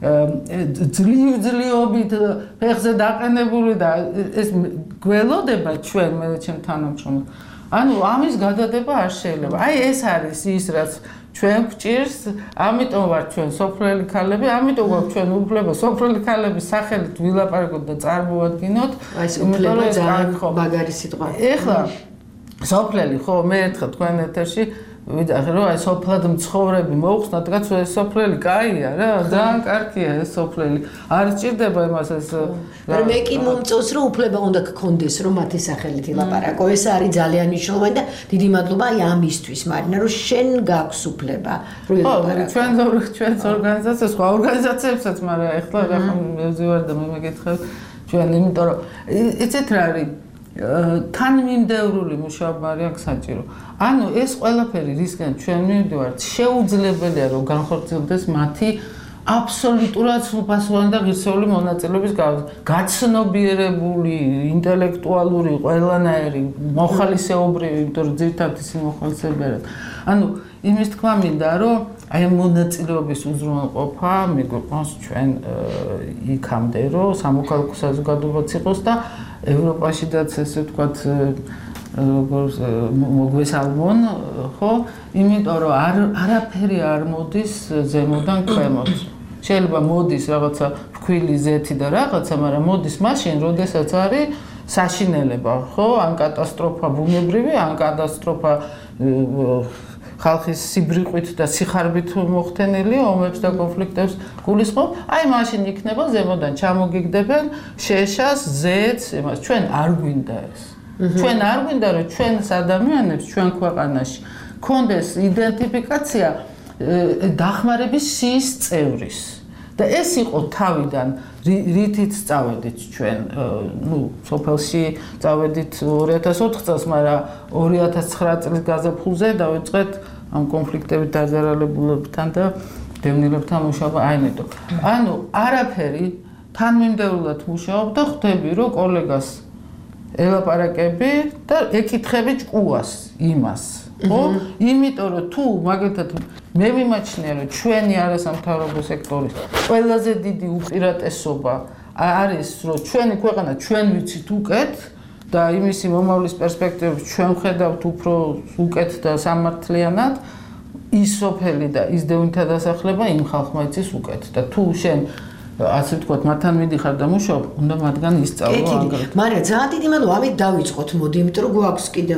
ძლივ-ძლივობით ფეხზე დაყენებული და ეს გველოდება ჩვენ მე ჩემ თანამშრომელს. ანუ ამის გადადება არ შეიძლება. აი ეს არის ის რაც ჩვენ გვჭირს, ამიტომ ვარ ჩვენ სოფლელი ქალები, ამიტომ გვაქვს ჩვენ უფლება სოფლელი ქალების სახელით ვილაპარაკოთ და წარმოვადგინოთ. აი ეს უფლება ძალიან მაგარი სიტყვა. ეხლა სოფლელი ხო მე ერთხელ თქვენ ეთერში ვიდახე რომ აი სოფლად მცხოვრები მოუხსნათ რაც ეს სოფლელი კაია რა ძალიან კარგია ეს სოფლელი არ ჭირდება იმას ეს მე კი მომწონს რომ უფლება უნდა გქონდეს რომ მათი სახელით ილაპარაკო ეს არის ძალიან მნიშვნელოვანი და დიდი მადლობა აი ამისთვის მარინა რომ შენ გაქვს უფლება რომ ილაპარაკო ჩვენ ჩვენს ორგანიზაციას სხვა ორგანიზაციებსაც მაგრამ ეხლა რა მე ვზივარ და მე მეკითხებ ჩვენ იმიტომ რომ იცით რა არის თანმიმდევრული მუშაობა არის საჭირო. ანუ ეს ყველაფერი რისგან ჩვენ მივდივართ, შეუძლებელია რომ განხორციელდეს მათი აბსოლუტურად სრულფასოვანი და ღირსეული მონაწილეობის გაცნობიერებული, ინტელექტუალური, ყველანაირი, მოხალისეობრივი, იმიტომ რომ ძირითადად ისინი მოხალისეებია. ანუ იმის თქმა მინდა რომ აი მონაწილეობის უზრუნველყოფა მიგვიყვანს ჩვენ იქამდე რომ სამოქალაქო საზოგადოებაც იყოს და ევროპაშიდაც ესე ვთქვათ როგორც მოგვესალმონ ხო იმიტომ რომ არ არაფერი არ მოდის ზემოდან ქვემოთ შეიძლება მოდის რაღაცა ფქვილი ზეთი და რაღაცა მაგრამ მოდის მაშინ როდესაც არის საშინელება ხო ან კატასტროფა ბუნებრივი ან კატასტროფა ხალხის სიბრიყვით და სიხარბით მოხდენილი ომებს და კონფლიქტებს გულისხმობ, აი მაშინ იქნება ზემოდან ჩამოგიგდებენ შეშას, ზეთს, იმას ჩვენ არ გვინდა ეს. ჩვენ არ გვინდა რომ ჩვენს ადამიანებს ჩვენ ქვეყანაში კონდეს იდენტიფიკაცია დახმარების სიის წევრის. და ეს იყო თავიდან რითიც წავედით ჩვენ, ნუ სოფელში წავედით ორი ათას ოთხ წელს, მაგრამ ორი ათას ცხრა წლის გაზაფხულზე დავიწყეთ ამ კონფლიქტებით დაზარალებულებთან და დევნილებთან მუშაობა აინეტო. ანუ არაფერი თანმიმდევრულად მუშაობ და ხვდები რომ კოლეგას ელაპარაკები და ეკითხები ჭკუას იმას. ხო? იმიტომ რომ თუ მაგალითად მე მიმაჩნია რომ ჩვენი არასამთავრობო სექტორის ყველაზე დიდი უპირატესობა არის რომ ჩვენი ქვეყანა ჩვენ ვიცით უკეთ და იმისი მომავლის პერსპექტივებს ჩვენ ხედავთ უფრო უკეთ და სამართლიანად ის სოფელი და ის დევნითა დასახლება იმ ხალხმა იცის უკეთ და თუ შენ ასე ვთქვათ, მათთან მიდიხარ და მუშაობ, უნდა მათგან ისწავლო აგრეთვე. მაგრამ ძალიან დიდი მადლობა, ამით დავიწყოთ, მოდი, იმიტომ რომ გვაქვს კიდევ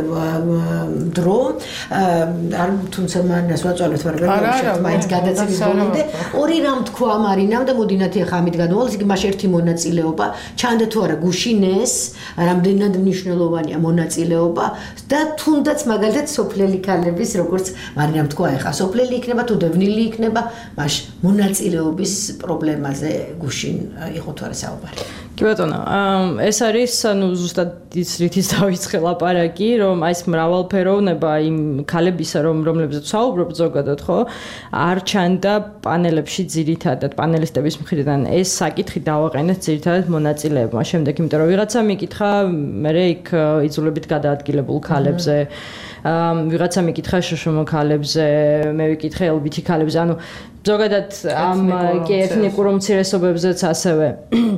დრო, არ თუმცა მარინას ვაწვალოთ, მაგრამ ვიმუშავოთ მაინც გადაცემის ბოლომდე. ორი რამ თქვა მარინამ და მოდი ნათი ახლა ამით გადავალ, იგი მას ერთი მონაწილეობა, ჩანდა თუ არა გუშინეს, რამდენად მნიშვნელოვანია მონაწილეობა და თუნდაც მაგალითად სოფლელი ქალების, როგორც მარინამ თქვა, ახლა სოფლელი იქნება თუ დევნილი იქნება, მას მონაწილეობის პრობლემაზე გუშინ იყო თუ არა საუბარი. კი ბატონო, ეს არის ანუ ზუსტად ის რითიც დავიწყე ლაპარაკი, რომ აი ეს მრავალფეროვნება იმ ქალებისა, რომ რომლებზეც საუბრობ ზოგადად, ხო, არ ჩანდა პანელებში ძირითადად პანელისტების მხრიდან. ეს საკითხი დავაყენეთ ძირითადად მონაწილეებმა. შემდეგ იმიტომ რომ ვიღაცა მიკითხა, მე იქ იძულებით გადაადგილებულ ქალებზე, ვიღაცა მიკითხა შშმ ქალებზე, მე ვიკითხე ელ ბი თი ქალებზე, ანუ ზოგადად ამ კი ეთნიკურ უმცირესობებზეც ასევე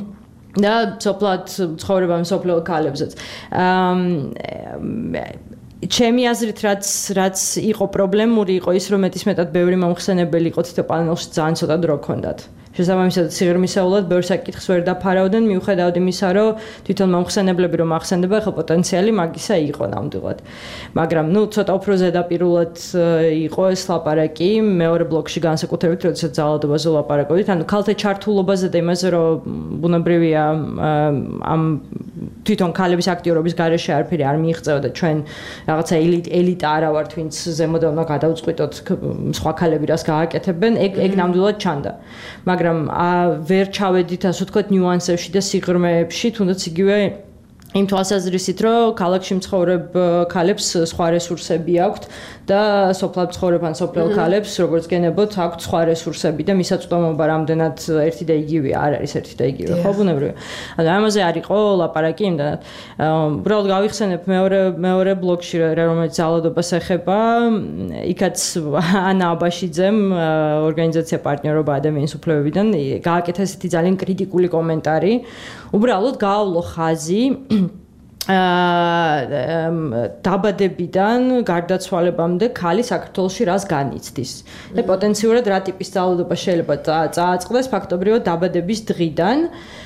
და სოფლად ცხოვრებამ სოფლელ ქალებზეც. ჩემი აზრით რაც რაც იყო პრობლემური იყო ის რომ მეტისმეტად ბევრი მომხსენებელი იყო თითო პანელში ძალიან ცოტა დრო ჰქონდათ. შესაბამისად სიღრმისეულად ბევრ საკითხს ვერ დაფარავდნენ, მიუხედავად იმისა, რომ თვითონ მომხსენებლები რომ ახსენდება, ახლა პოტენციალი მაგისა იყო ნამდვილად. მაგრამ ნუ ცოტა უფრო ზედაპირულად იყო ეს ლაპარაკი, მეორე ბლოკში განსაკუთრებით, როდესაც ძალადობაზე ლაპარაკობდით, ანუ ქალთა ჩართულობაზე და იმაზე, რომ ბუნებრივია ამ თვითონ ქალების აქტიურობის გარეშე არაფერი არ მიიღწევა და ჩვენ რაღაცა ელიტა არა ვართ, ვინც ზემოდან უნდა გადავწყვიტოთ სხვა ქალები რას გააკეთებენ, ეგ ეგ ნამდვილად ჩანდა. მაგრამ ვერ ჩავედით ასე ვთქვათ ნიუანსებში და სიღრმეებში, თუნდაც იგივე იმ თვალსაზრისით, რომ ქალაქში მცხოვრებ ქალებს სხვა რესურსები აქვთ და სოფლად მცხოვრებ ან სოფლელ ქალებს, როგორც გენებოთ, აქვთ სხვა რესურსები და მისაწვდომობა რამდენად ერთი და იგივე არ არის ერთი და იგივე, ხო ბუნებრივია. ანუ ამაზე არ იყო ლაპარაკი იმდანად. უბრალოდ გავიხსენებ მეორე მეორე ბლოკში, რომელიც ძალადობას ეხება, იქაც ანა აბაშიძემ ორგანიზაცია პარტნიორობა ადამიანის უფლებებიდან გააკეთა ესეთი ძალიან კრიტიკული კომენტარი. უბრალოდ გაავლო ხაზი დაბადებიდან გარდაცვალებამდე ქალი საქართველოში რას განიცდის და პოტენციურად რა ტიპის ძალადობა შეიძლება წააწყდეს ფაქტობრივად დაბადების დღიდან.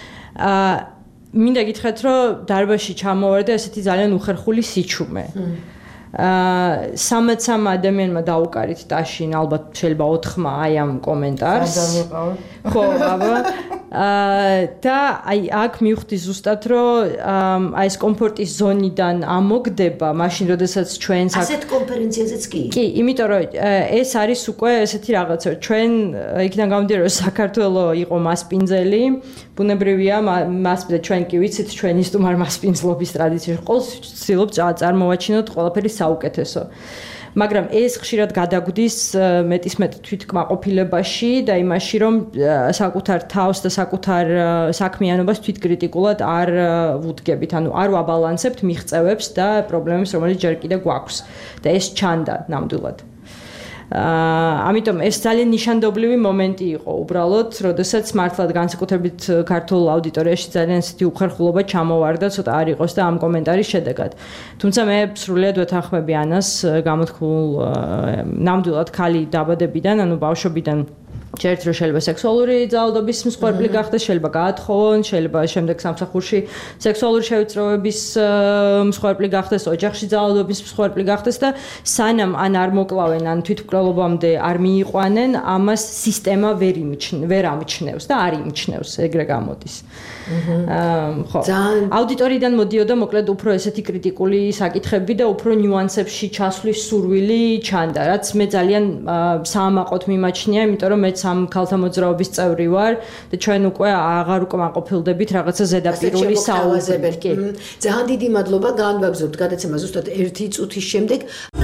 მინდა გითხრათ, რომ დარბაზში ჩამოვარდა ესეთი ძალიან უხერხული სიჩუმე. აა სამეცამ ადამიანმა დაუკარით ტაშინ, ალბათ შეიძლება ოთხმა აი ამ კომენტარს. ხო, აბა და აი აქ მივხვდი ზუსტად, რომ აი ეს კომფორტის ზონიდან ამოგდება, მაშინ როდესაც ჩვენს ასეთ კონფერენციაზეც კი. კი, იმიტომ რომ ეს არის უკვე ესეთი რაღაცა, ჩვენ იქიდან გამომდინარე, რომ საქართველო იყო მასპინძელი, ბუნებრივია, მასპინძელი ჩვენ კი ვიცით, ჩვენი სტუმარ მასპინძლობის ტრადიციაში ყოლს ვცდილობთ წარმოვაჩინოთ ყველაფერი საუკეთესო. მაგრამ ეს ხშირად გადაგვდის მეტის მეტ თვითკმაყოფილებაში და იმაში, რომ საკუთარ თავს და საკუთარ საქმიანობას თვითკრიტიკულად არ ვუდგებით, ანუ არ ვაბალანსებთ მიღწევებს და პრობლემებს, რომელიც ჯერ კიდევ გვაქვს. და ეს ჩანდა ნამდვილად. აა ამიტომ ეს ძალიან ნიშანდობლივი მომენტი იყო უბრალოდ, როდესაც მართლად განსაკუთრებით ქართულ აუდიტორიაში ძალიან ისეთი უხერხულობა ჩამოვარდა, ცოტა არ იყოს და ამ კომენტარის შედეგად. თუმცა მე სრულიად ვეთანხმები ანას გამოთქმულ ნამდვილად ქალი დაბადებიდან, ანუ ბავშვობიდან ჯერთ რომ შეიძლება სექსუალური ძალადობის მსხვერპლი გახდეს, შეიძლება გაათხოვონ, შეიძლება შემდეგ სამსახურში სექსუალური შევიწროების მსხვერპლი გახდეს, ოჯახში ძალადობის მსხვერპლი გახდეს და სანამ ან არ მოკლავენ, ან თვითმკვლელობამდე არ მიიყვანენ, ამას სისტემა ვერ იმჩნევს, ვერ ამჩნევს და არ იმჩნევს, ეგრე გამოდის. აა ხო. აუდიტორიდან მოდიოდა მოკლედ უფრო ესეთი კრიტიკული საკითხები და უფრო ნიუანსებში ჩასვლის სურვილი ჩანდა, რაც მე ძალიან საამაყოდ მიმაჩნია, იმიტომ რომ მეც ამ ქალთა მოძრაობის წევრი ვარ და ჩვენ უკვე აღარ უკმაყოფილდებით რაღაცა ზედაპირული საუბარი. ძალიან დიდი მადლობა, განვაგზავნებთ გადაცემა ზუსტად ერთი წუთის შემდეგ.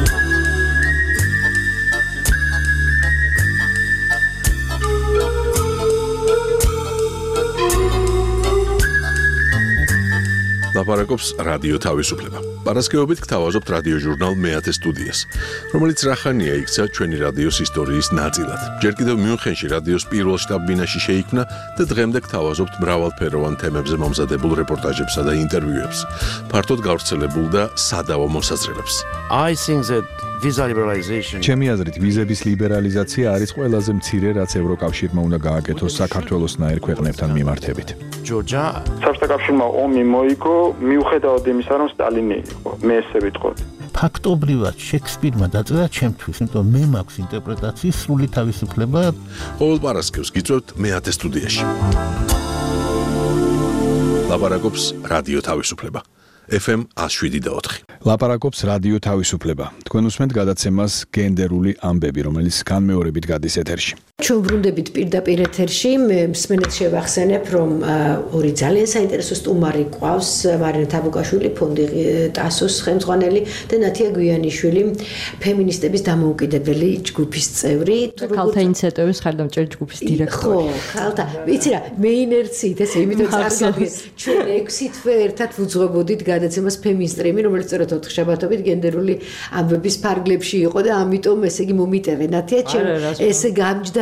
ლაპარაკობს რადიო თავისუფლება. პარასკევობით გთავაზობთ რადიო ჟურნალ მეათე სტუდიას, რომელიც რახანია იქცა ჩვენი რადიოს ისტორიის ნაწილად. ჯერ კიდევ მიუნხენში რადიოს პირველ შტაბ-ბინაში შეიქმნა და დღემდე გთავაზობთ მრავალფეროვან თემებზე მომზადებულ რეპორტაჟებსა და ინტერვიუებს, ფართოდ გავრცელებულ და სადავო მოსაზრებებს. I think that visa liberalization ჩემი აზრით, ვიზების ლიბერალიზაცია არის ყველაზე მცირე, რაც ევროკავშირმა უნდა გააკეთოს საქართველოსნაირ ქვეყნებთან მიმართებით. Georgia საბჭოთა კავშირმა ომი მოიგო, მიუხედავად იმისა, რომ სტალინი იყო, მე ესე ვიტყოდი. ფაქტობრივად შექსპირმა დაწერა ჩემთვის, იმიტომ მე მაქვს ინტერპრეტაციის სრული თავისუფლება. ყოველ პარასკევს გიწევთ მეათე სტუდიაში. ლაპარაკობს რადიო თავისუფლება. ეფ ემ one oh seven და four. ლაპარაკობს რადიო თავისუფლება. თქვენ უსმენთ გადაცემას გენდერული ამბები, რომელიც განმეორებით გადის ეთერში. ჩვენ ვრუნდებით პირდაპირ ეთერში, მსმენელს შევახსენებ, რომ ორი ძალიან საინტერესო სტუმარი ყავს, მარინა თაბუკაშვილი, ფონდი ტასოს ხელმძღვანელი და ნათია გვიანიშვილი, ფემინისტების დამოუკიდებელი ჯგუფის წევრი, ქალთა ინიციატივის ხარდამჭერი ჯგუფის დირექტორი. ხო, ქალთა, ვიცი რა, მე ინერციით ესე, იმიტომ წარსავით, ჩვენ ექვსი თვე ერთად ვუძღვებოდით გადაცემას ფემინსტრიმი, რომელიც სწორედ ოთხშაბათობით გენდერული ამბების ფარგლებში იყო და ამიტომ ესე იგი მომიტევე. ნათია, ჩემ ესე გამჯდა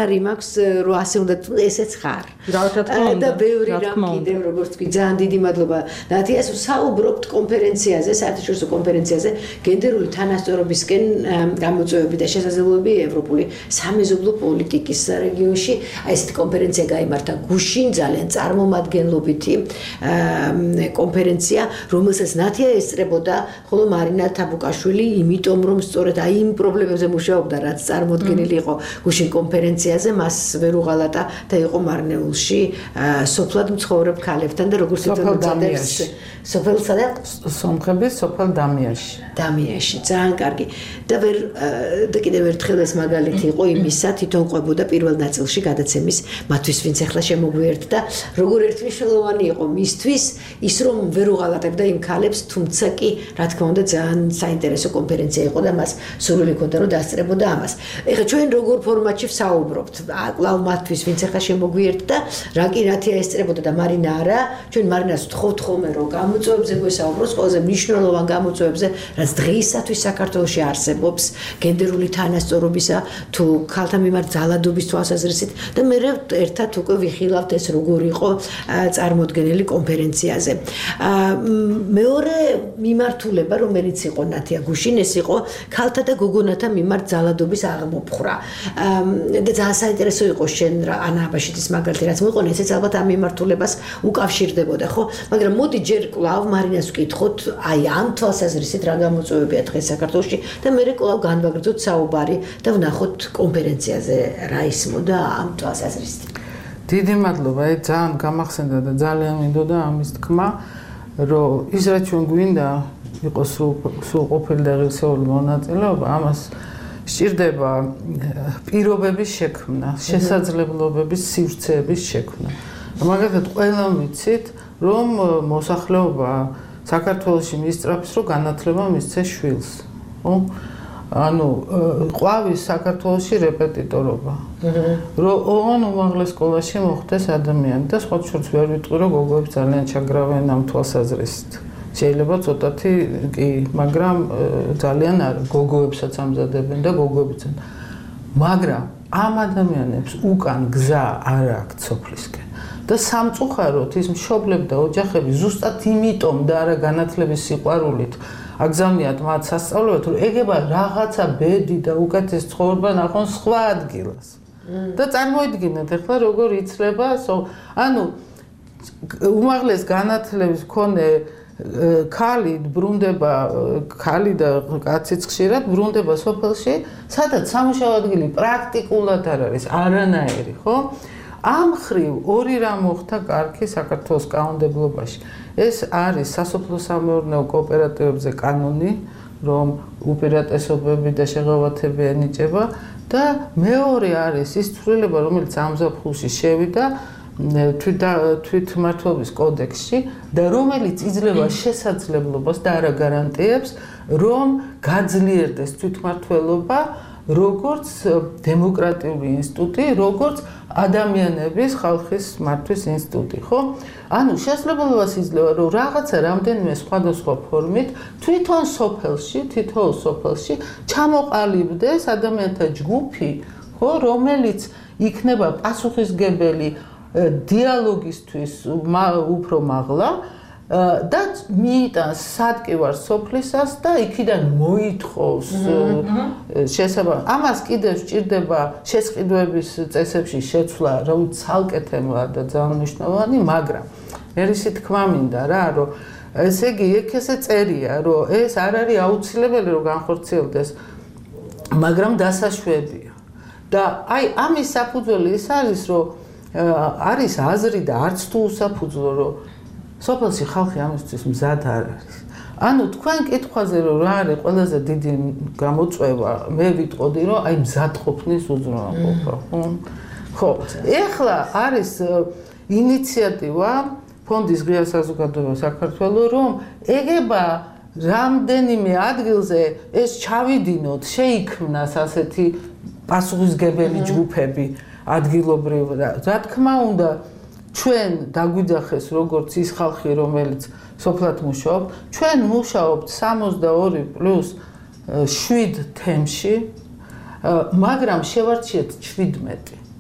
მაგარი მაქვს რომ ასე უნდა ესეც ხარ. რა თქმა უნდა. და ბევრი რამ კიდევ როგორც თქვი ძალიან დიდი მადლობა. ნათიას საუბრობთ კონფერენციაზე, საერთაშორისო კონფერენციაზე გენდერული თანასწორობისკენ გამოწვევები და შესაძლებლობები ევროპული სამეზობლო პოლიტიკის რეგიონში. აი ესეთი კონფერენცია გაიმართა გუშინ ძალიან წარმომადგენლობითი კონფერენცია, რომელსაც ნათია ესწრებოდა, ხოლო მარინა თაბუკაშვილი, იმიტომ რომ სწორედ აი იმ პრობლემებზე მუშაობდა, რაც წარმოდგენილი იყო გუშინ კონფერენციაზე, მას ვერ უღალატა და იყო მარნეულში სოფლად მცხოვრებ ქალებთან და როგორც თვითონ დადებს სოფელსა და სომხების სოფელ დამიაში. დამიაში, ძალიან კარგი. და ვერ და კიდევ ერთხელ ეს მაგალითი იყო იმისა, თვითონ ყვებოდა პირველ ნაწილში გადაცემის მათთვის, ვინც ახლა შემოგვიერთდა, როგორ ერთმნიშვნელოვანი იყო მისთვის ის რომ ვერ უღალატებდა იმ ქალებს, თუმცა კი რა თქმა უნდა ძალიან საინტერესო კონფერენცია იყო და მას სურვილი ჰქონდა რომ დასწრებოდა ამას. ეხლა ჩვენ როგორ ფორმატში ვსაუბრობთ? კვლავ მათთვის, ვინც ახლა შემოგვიერთდა, რა კი რათია ესწრებოდა და მარინა არა, ჩვენ მარინას ვთხოვთ ხოლმე რომ გამოწვევებზე გვესაუბროს, ყველაზე მნიშვნელოვან გამოწვევებზე, რაც დღეისათვის საქართველოში არსებობს, გენდერული თანასწორობისა თუ ქალთა მიმართ ძალადობის თვალსაზრისით და მე ერთად უკვე ვიხილავთ ეს როგორ იყო წარმოდგენილი კონფერენციაზე. მეორე მიმართულება, რომელიც იყო ნათია გუშინ, ეს იყო ქალთა და გოგონათა მიმართ ძალადობის აღმოფხვრა. და ძალიან საინტერესო იყო შენ ანა აბაშიძის მაგალითი, რაც მოიყვანა, ესეც ალბათ ამ მიმართულებას უკავშირდებოდა, ხო? მაგრამ მოდი ჯერ კვლავ მარინას ვკითხოთ, აი ამ თვალსაზრისით რა გამოწვევებია დღეს საქართველოში და მე კვლავ განვაგრძოთ საუბარი და ვნახოთ კონფერენციაზე რა ისმოდა ამ თვალსაზრისით. დიდი მადლობა, აი ძალიან გამახსენდა და ძალიან მინდოდა ამის თქმა, რომ ის რაც ჩვენ გვინდა იყოს სრულყოფილი და ღირსეული მონაწილეობა, ამას სჭირდება პირობების შექმნა, შესაძლებლობების სივრცეების შექმნა. მაგალითად, ყველამ ვიცით, რომ მოსახლეობა საქართველოში მისწრაფს, რომ განათლება მისცეს შვილს. ხო? ანუ ყვავის საქართველოში რეპეტიტორობა. რომ ოღონ უმაღლეს სკოლაში მოხდეს ადამიანი და სხვა შორს ვერ ვიტყვი, რომ გოგოებს ძალიან ჩაგრავენ ამ თვალსაზრისით. შეიძლება ცოტათი კი, მაგრამ ძალიან არ გოგოებსაც ამზადებენ და გოგოებიც. მაგრამ ამ ადამიანებს უკან გზა არ აქვს სოფლისკენ. და სამწუხაროდ ის მშობლები და ოჯახები ზუსტად იმიტომ და არა განათლების სიყვარულით აგზავნიათ მათ სასწავლებლად, რომ ეგება რაღაცა ბედი და უკეთეს ცხოვრება ნახონ სხვა ადგილას. და წარმოიდგინეთ ახლა როგორ იცლება, ანუ უმაღლეს განათლების მქონე ქალი ბრუნდება, ქალი და კაციც ხშირად ბრუნდება სოფელში, სადაც სამუშაო ადგილი პრაქტიკულად არ არის, არანაირი, ხო? ამ ხრივ ორი რამ მოხდა კარგი საქართველოს კანონმდებლობაში. ეს არის სასოფლო-სამეურნეო კოოპერატივებზე კანონი, რომ უპირატესობები და შეღავათები ენიჭება და მეორე არის ის ცვლილება, რომელიც ამ ზაფხულში შევიდა თვითმმართველობის კოდექსში და რომელიც იძლევა შესაძლებლობას და არა გარანტიებს, რომ გაძლიერდეს თვითმმართველობა როგორც დემოკრატიული ინსტიტუტი, როგორც ადამიანების ხალხის მართვის ინსტიტუტი, ხო? ანუ შესაძლებლობას იძლევა, რომ რაღაცა რამდენიმე სხვადასხვა ფორმით თვითონ სოფელში, თითოეულ სოფელში ჩამოყალიბდეს ადამიანთა ჯგუფი, ხო, რომელიც იქნება პასუხისმგებელი დიალოგისთვის უფრო მაღლა და მიიტანს სადგივარ სოფლისას და იქიდან მოითხოვს შესაბამისად. ამას კიდევ სჭირდება შესყიდვების წესებში შეცვლა, რომ ცალკე თემა და ძალიან მნიშვნელოვანი, მაგრამ ერისი თქმა მინდა რა, რომ ესე იგი ეგ ესე წერია, რომ ეს არ არის აუცილებელი რომ განხორციელდეს, მაგრამ დასაშვებია. და აი ამის საფუძველი ის არის, რომ არის აზრი და არც თუ უსაფუძვლო, რომ სოფელში ხალხი ამისთვის მზად არ არის. ანუ თქვენ კითხვაზე რომ რა არის ყველაზე დიდი გამოწვევა, მე ვიტყოდი რომ აი მზად ყოფნის უზრუნველყოფა, ხო? ხო, ეხლა არის ინიციატივა ფონდის ღია საზოგადოება საქართველოს, რომ ეგება რამდენიმე ადგილზე ეს ჩავიდინოთ, შეიქმნას ასეთი პასუხისმგებელი ჯგუფები ადგილობრივ. რა თქმა უნდა, ჩვენ დაგვიძახეს როგორც ის ხალხი, რომელიც სოფლად მუშაობთ, ჩვენ მუშაობთ სამოცდაორი პლუს შვიდ თემში, მაგრამ შევარჩიეთ ჩვიდმეტი.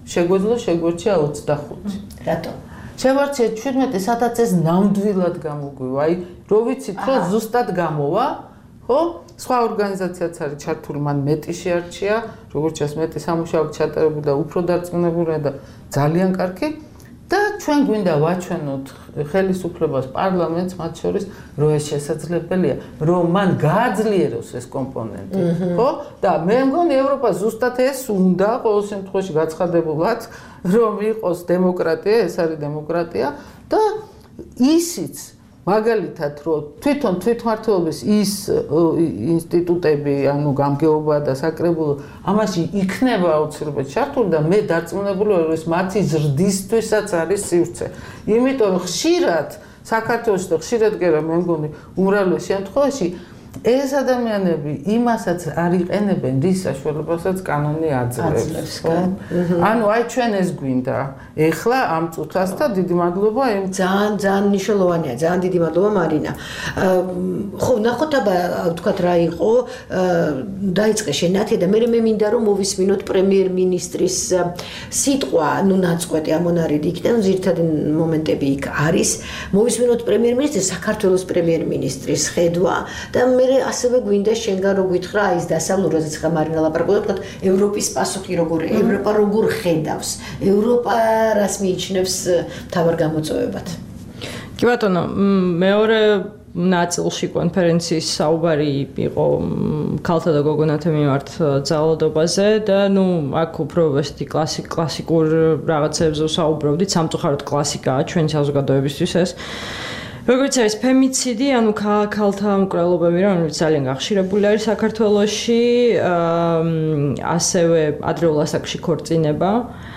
შეგვეძლო შეგვერჩია ოცდახუთი. რატო? შევარჩიეთ შვიდმეტი, სადაც ეს ნამდვილად გამოგვივა. აი, რო ვიცით, რომ ზუსტად გამოვა, ხო? სხვა ორგანიზაციაც არის ჩართული, მან მეტი შეარჩია, როგორც ჩანს მეტი სამუშაო ჩატარებული და უფრო დარწმუნებულია და ძალიან კარგი. და ჩვენ გვინდა ვაჩვენოთ ხელისუფლებას, პარლამენტს, მათ შორის, რომ ეს შესაძლებელია, რომ მან გააძლიეროს ეს კომპონენტი, ხო? და მე მგონი ევროპა ზუსტად ეს უნდა ყოველ შემთხვევაში გაცხადებულად, რომ იყოს დემოკრატია, ეს არის დემოკრატია და ისიც მაგალითად, რომ თვითონ თვითმმართველობის ის ინსტიტუტები, ანუ გამგეობა და საკრებულო, ამაში იქნება აუცილებლად ჩართული და მე დარწმუნებული ვარ, რომ ეს მათი ზრდისთვისაც არის სივრცე. იმიტომ რომ ხშირად საქართველოში და ხშირად კი არა, მე მგონი უმრავლეს შემთხვევაში ეს ადამიანები იმასაც არ იყენებენ, რის საშუალებასაც კანონი აძლევს. ანუ აი ჩვენ ეს გვინდა. ეხლა ამ წუთას და დიდი მადლობა იმ ძალიან ძალიან მნიშვნელოვანია, ძალიან დიდი მადლობა მარინა. ხო, ნახოთ აბა თქვათ რა იყო, დაიწყე შენათი და მე მე მინდა რომ მოვისმინოთ პრემიერ-მინისტრის სიტყვა, ну ნაწყვეტი ამონარიდი იქნება, ძირითადი მომენტები იქ არის. მოვისმინოთ პრემიერ-მინისტრის, საქართველოს პრემიერ-მინისტრის ხედვა და მე ასევე გვინდა შენგან რო გითხრა ის დასავლურ როდესაც ხა მარინა ლაპარაკობდა, თქვათ ევროპის პასუხი როგორია, ევროპა როგორ ხედავს, ევროპა რას მიიჩნევს თავარ გამოწვევებად. კი ბატონო, მეორე ნაწილში კონფერენციის საუბარი იყო ქალთა და გოგონათა მიმართ ძალადობაზე და ნუ აქ უფრო ესეთი კლასიკ კლასიკურ რაღაცებზე საუბრობდით, სამწუხაროდ კლასიკაა ჩვენი საზოგადოებისთვის ეს. როგორც არის ფემიციდი, ანუ ქალთა მკვლელობები, რომელიც ძალიან გახშირებული არის საქართველოში, ასევე ადრეულ ასაკში ქორწინება.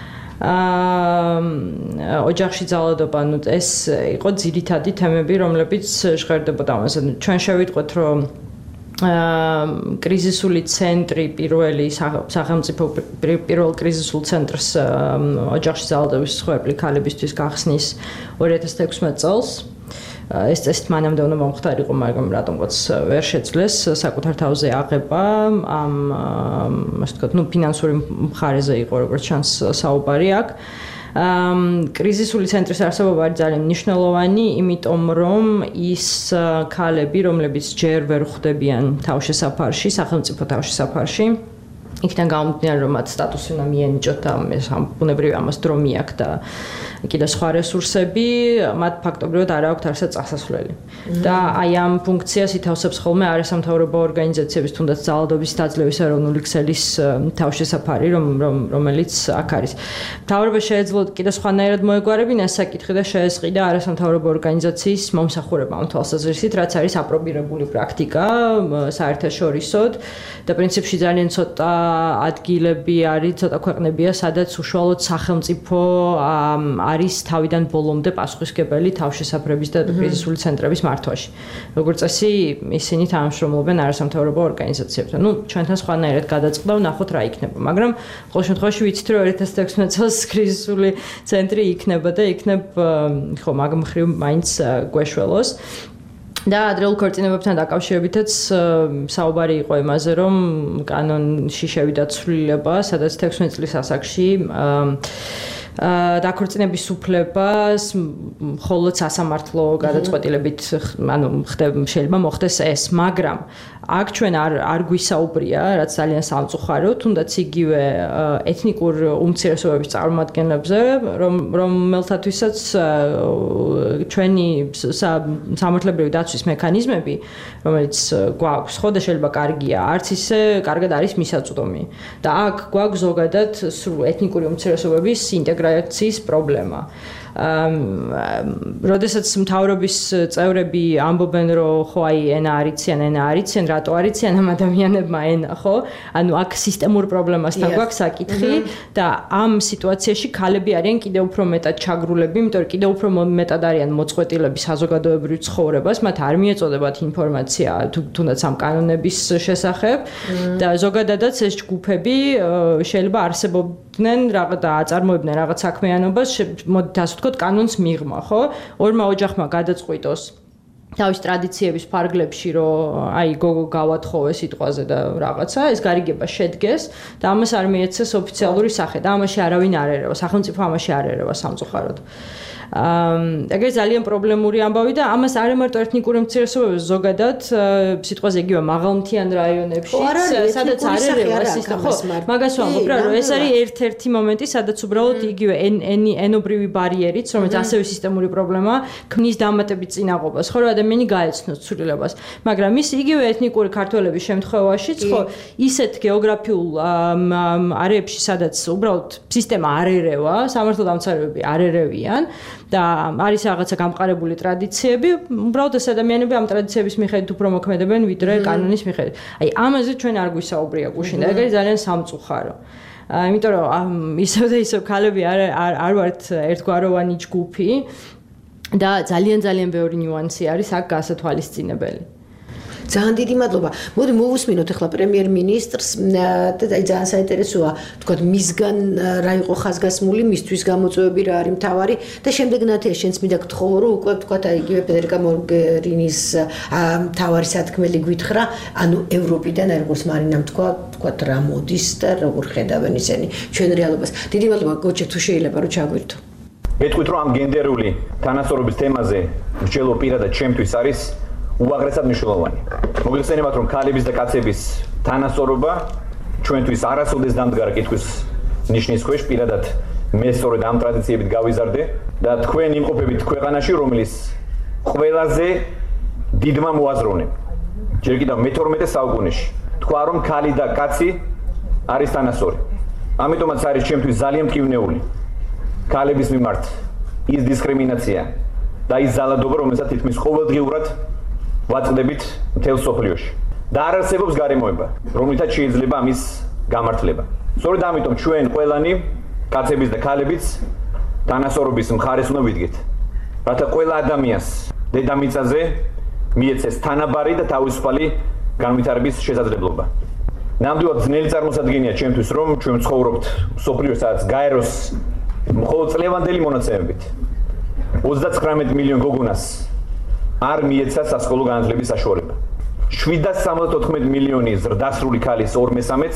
აა ოჯახში ძალადობა, ანუ ეს იყო ძირითადი თემები, რომლებიც ჟღერდებოდა ამაზე. ჩვენ შევიტყვეთ, რომ აა კრიზისული ცენტრი პირველი სახელმწიფო პირველ კრიზისულ ცენტრს ოჯახში ძალადობის მსხვერპლი ქალებისთვის გახსნის ორი ათას ექვსმეტ წელს. ეს წესით მანამდე უნდა მომხდარიყო, მაგრამ რატომღაც ვერ შეძლეს საკუთარ თავზე აღება ამ ასე ვთქვათ, ნუ ფინანსური მხარეზე იყო როგორც ჩანს საუბარი აქ. კრიზისული ცენტრის არსებობა არის ძალიან მნიშვნელოვანი, იმიტომ რომ ის ქალები, რომლებიც ჯერ ვერ ხვდებიან თავშესაფარში, სახელმწიფო თავშესაფარში, იქიდან გამომდინარე, რომ მათ სტატუსი უნდა მიენიჭოთ და ბუნებრივი ამას დრო მიაქვს და კიდე სხვა რესურსები, მათ ფაქტობრივად არ აქვთ არსად წასასვლელი. და აი ამ ფუნქციას ითავსებს ხოლმე არასამთავრობო ორგანიზაციების, თუნდაც ძალადობის დაძლევის ეროვნული ქსელის თავშესაფარი, რომელიც აქ არის. მთავრობა შეეძლო კიდე სხვანაირად მოეგვარებინა ეს საკითხი და შეესყიდა არასამთავრობო ორგანიზაციის მომსახურება ამ თვალსაზრისით, რაც არის აპრობირებული პრაქტიკა საერთაშორისოდ და პრინციპში ძალიან ცოტა ადგილები არის, ცოტა ქვეყნებია, სადაც უშუალოდ სახელმწიფო არის თავიდან ბოლომდე პასუხისმგებელი თავშესაფრების და კრიზისული ცენტრების მართვაში. როგორც წესი, ისინი თანამშრომლობენ არასამთავრობო ორგანიზაციებთან. ნუ ჩვენთან სხვანაირად გადაწყდა, ვნახოთ რა იქნება. მაგრამ ყოველ შემთხვევაში ვიცით, რომ ორი ათას ექვსმეტ წელს კრიზისული ცენტრი იქნება და იქნებ ხო, მაგ მხრივ მაინც გვეშველოს. და ადრეულ ქორწინებებთან დაკავშირებითაც საუბარი იყო იმაზე, რომ კანონში შევიდა ცვლილება, სადაც ექვსმეტ წლის ასაკში დაქორწინების უფლებას მხოლოდ სასამართლო გადაწყვეტილებით, ანუ შეიძლება მოხდეს ეს, მაგრამ აქ ჩვენ არ არ გვისაუბრია, რაც ძალიან სამწუხარო, თუნდაც იგივე ეთნიკურ უმცირესობების წარმომადგენლებზე, რომ რომელთათვისაც ჩვენი სამართლებრივი დაცვის მექანიზმები, რომელიც გვაქვს, ხო და შეიძლება კარგია, არც ისე კარგად არის მისაწვდომი. და აქ გვაქვს ზოგადად ეთნიკური უმცირესობების ინტეგრაციის პრობლემა. როდესაც მთავრობის წევრები ამბობენ, რომ ხო აი ენა არიციან, ენა არიციან, რატო არიციან ამ ადამიანებმა ენა, ხო? ანუ აქ სისტემურ პრობლემასთან გვაქვს საკითხი და ამ სიტუაციაში ქალები არიან კიდევ უფრო მეტად ჩაგრულები, იმიტომ რომ კიდევ უფრო მეტად არიან მოწყვეტილები საზოგადოებრივ ცხოვრებას, მათ არ მიეწოდებათ ინფორმაცია თუნდაც ამ კანონების შესახებ და ზოგადადაც ეს ჯგუფები შეიძლება არსებობდნენ და აწარმოებდნენ რაღაც საქმიანობას, მოდით ასე ვთქვათ, კანონს მიღმა, ხო? ორმა ოჯახმა გადაწყვიტოს თავის ტრადიციების ფარგლებში რომ აი გოგო გავათხოვე სიტყვაზე და რაღაცა ეს გარიგება შედგეს და ამას არ მიეცეს ოფიციალური სახე და ამაში არავინ არ ერევა სახელმწიფო ამაში არ ერევა სამწუხაროდ აა ეგრე ძალიან პრობლემური ამბავი და ამას არ ემარტო ეთნიკური უმცირესობები ზოგადად სიტყვაზე იგივე მაღალმთიან რაიონებში სადაც არ ერევა სისტემა ხო მაგას ვამბობ რა რომ ეს არის ერთ-ერთი მომენტი სადაც უბრალოდ იგივე ენობრივი ბარიერიც რომელიც ასევე სისტემური პრობლემაა ქმნის დამატებით წინაღობას ხო რომ ადამიანი გაეცნოს ცვლილებას მაგრამ ის იგივე ეთნიკური ქართველების შემთხვევაშიც ხო ისეთ გეოგრაფიულ არეებში სადაც უბრალოდ სისტემა არ ერევა სამართალდამცავები არ ერევიან და არის რაღაცა გამყარებული ტრადიციები, უბრალოდ ეს ადამიანები ამ ტრადიციების მიხედვით უფრო მოქმედებენ ვიდრე კანონის მიხედვით. აი ამაზე ჩვენ არ გვისაუბრია გუშინ და ეგ არის ძალიან სამწუხარო. იმიტომ რომ ისევ და ისევ ქალები არ არ ვართ ერთგვაროვანი ჯგუფი და ძალიან ძალიან ბევრი ნიუანსი არის აქ გასათვალისწინებელი. ძალიან დიდი მადლობა. მოდი მოვუსმინოთ ახლა პრემიერ-მინისტრს და აი ძალიან საინტერესოა, თქვათ მისგან რა იყო ხაზგასმული, მისთვის გამოწვევები რა არის მთავარი და შემდეგ ნათია შენც მინდა გთხოვო რომ უკვე თქვათ აი იგივე ფედერიკა მოგერინის მთავარი სათქმელი გვითხრა, ანუ ევროპიდან აი როგორც მარინამ თქვა, თქვათ რა მოდის და როგორ ხედავენ ისინი ჩვენ რეალობას. დიდი მადლობა გოჩე თუ შეიძლება რომ ჩაგვირთო. მეთქვით რომ ამ გენდერული თანასწორობის თემაზე მსჯელო პირადად ჩემთვის არის უაღრესად მნიშვნელოვანი. მოგეხსენებათ რომ ქალების და კაცების თანასწორობა ჩვენთვის არასოდეს დამდგარ კითხვის ნიშნის ქვეშ პირადად მე სწორედ ამ ტრადიციებით გავიზარდე და თქვენ იმყოფებით ქვეყანაში რომელიც ყველაზე დიდმა მოაზროვნემ ჯერ კიდევ მეთორმეტე საუკუნეში თქვა რომ ქალი და კაცი არის თანასწორი. ამიტომაც არის ჩემთვის ძალიან მტკივნეული ქალების მიმართ ის დისკრიმინაცია და ის ზალადობა რომელსაც თითქმის ყოველდღიურად ვაწყდებით მთელ სოფლიოში. და არ არსებობს გარემოება, რომლითაც შეიძლება ამის გამართლება. სწორედ ამიტომ ჩვენ ყველანი, კაცების და ქალებიც თანასწორობის მხარეს უნდა ვიდგეთ. რათა ყველა ადამიანს დედამიწაზე მიეცეს თანაბარი და თავისუფალი განვითარების შესაძლებლობა. ნამდვილად ძნელი წარმოსადგენია ჩემთვის, რომ ჩვენ ვცხოვრობთ სოფლიოში, სადაც გაეროს მხოლოდ წლევანდელი მონაცემებით ოცდათვრამეტ მილიონ გოგონას არ მიეცა სასკოლო განათლების საშუალება. შვიდას სამოცდაოთხმეტ მილიონი ზრდასრული ქალის ორ მესამედს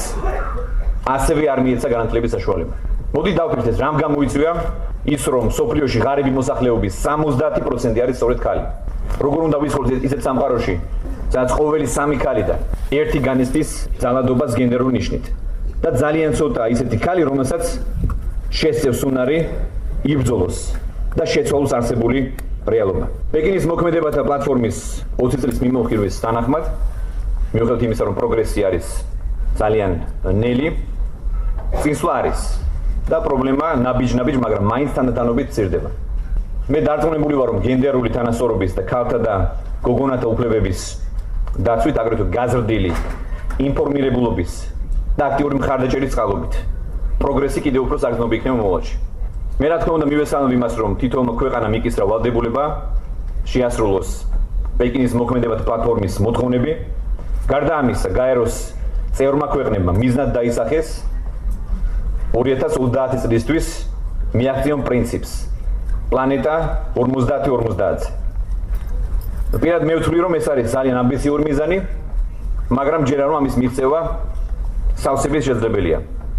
ასევე არ მიეცა განათლების საშუალება. მოდი დავფიქრდეთ, რამ გამოიწვია ის, რომ სოფლიოში ღარიბი მოსახლეობის სამოცდაათი პროცენტი არის სწორედ ქალი. როგორ უნდა ვიცხოვოთ ისეთ სამყაროში, სადაც ყოველი სამი ქალი და ერთი განიცდის ძალადობას გენდერულ ნიშნით. და ძალიან ცოტა ისეთი ქალი, რომელსაც შესწევს უნარი იბრძოლოს და შეცვალოს არსებული რეალობა. პეკინის მოქმედებათა პლატფორმის ოცი წლის მიმოხილვის თანახმად, მიუხედავად იმისა, რომ პროგრესი არის ძალიან ნელი, წინსვლა არის და პრობლემა ნაბიჯ-ნაბიჯ, მაგრამ მაინც თანდათანობით მცირდება. მე დარწმუნებული ვარ, რომ გენდერული თანასწორობის და ქალთა და გოგონათა უფლებების დაცვით, აგრეთვე გაზრდილი ინფორმირებულობის და აქტიური მხარდაჭერის წყალობით, პროგრესი კიდევ უფრო საგრძნობი იქნება მომავალში. მე რა თქმა უნდა მივესალმებ იმას, რომ თითოეულ ქვეყანა მიკისრა ვალდებულება შეასრულოს პეკინის მოქმედებათა პლატფორმის მოთხოვნები. გარდა ამისა, გაეროს წევრმა ქვეყნებმა მიზნად დაისახეს ორი ათას ოცდაათი წლისთვის მიაღწიონ პრინციპს პლანეტა ორმოცდაათი ორმოცდაათზე. პირად მე ვთვლი, რომ ეს არის ძალიან ამბიციური მიზანი, მაგრამ ჯერა რომ ამის მიღწევა სავსებით შესაძლებელია.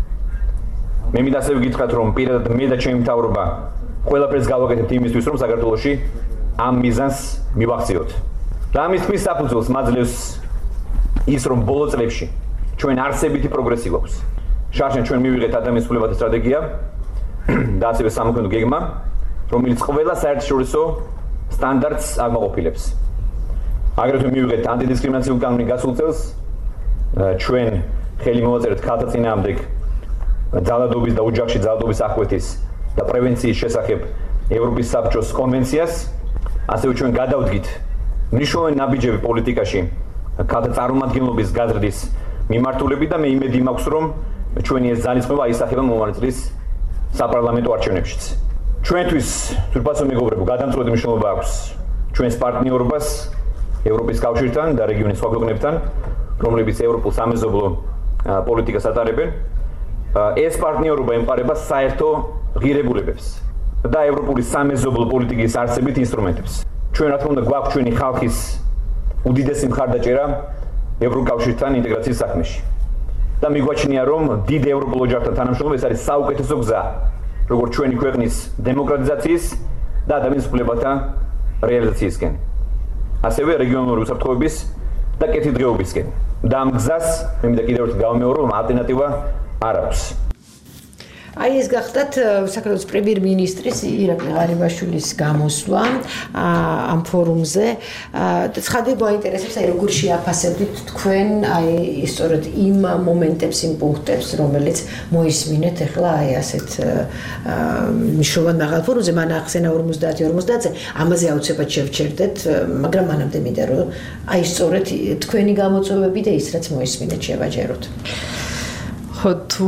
მე მინდა ასევე გითხრათ, რომ პირადად მე და ჩემი მთავრობა ყველაფერს გავაკეთებთ იმისთვის, რომ საქართველოში ამ მიზანს მივახციოთ. და ამის თქმის საფუძველს მაძლევს ის, რომ ბოლო წლებში ჩვენ არსებითი პროგრესი გვაქვს. შარშან ჩვენ მივიღეთ ადამიანის უფლებათა სტრატეგია და ასევე სამოქმედო გეგმა, რომელიც ყველა საერთაშორისო სტანდარტს აღმოყოფილებს. აგრეთვე მივიღეთ ანტიდისკრიმინაციული კანონი გასულ წელს, ჩვენ ხელი მოვაწერეთ ქალთა წინააღმდეგ ძალადობის და ოჯახში ძალადობის აღკვეთის და პრევენციის შესახებ ევროპის საბჭოს კონვენციას, ასევე ჩვენ გადავდგით მნიშვნელოვანი ნაბიჯები პოლიტიკაში ქალთა წარმომადგენლობის გაზრდის მიმართულებით და მე იმედი მაქვს, რომ ჩვენი ეს ძალისხმევა აისახება მომავალ წლის საპარლამენტო არჩევნებშიც. ჩვენთვის, თურქეთსა მეგობრებო, გადამწყვეტი მნიშვნელობა აქვს ჩვენს პარტნიორობას ევროპის კავშირთან და რეგიონის სხვა ქვეყნებთან, რომლებიც ევროპულ სამეზობლო პოლიტიკას ატარებენ. ეს პარტნიორობა ემყარება საერთო ღირებულებებს და ევროპული სამეზობლო პოლიტიკის არსებით ინსტრუმენტებს. ჩვენ რა თქმა უნდა გვაქვს ჩვენი ხალხის უდიდესი მხარდაჭერა ევროკავშირთან ინტეგრაციის საქმეში. და მიგვაჩნია რომ დიდ ევროპულ ოჯახთან თანამშრომლობა ეს არის საუკეთესო გზა როგორც ჩვენი ქვეყნის დემოკრატიზაციის და ადამიანის უფლებათა რეალიზაციისკენ. ასევე რეგიონალური უსაფრთხოების და კეთილდღეობისკენ. და ამ გზას მე მინდა კიდევ ერთხელ გავამეორო რომ ალტერნატივა არ აქვს. აი ეს გახდათ საქართველოს პრემიერ-მინისტრის ირაკლი ღარიბაშვილის გამოსვლა ამ ფორუმზე. ცხადია გვაინტერესებს აი როგორ შეაფასებთ თქვენ აი სწორედ იმ მომენტებს, იმ პუნქტებს, რომელიც მოისმინეთ ახლა აი ასეთ მნიშვნელოვან მაღალ ფორუმზე, მან ახსენა ორმოცდაათი ორმოცდაათზე, ამაზე აუცილებლად შევჩერდეთ, მაგრამ მანამდე მინდა რომ აი სწორედ თქვენი გამოწვევები და ის რაც მოისმინეთ შევაჯეროთ. თუ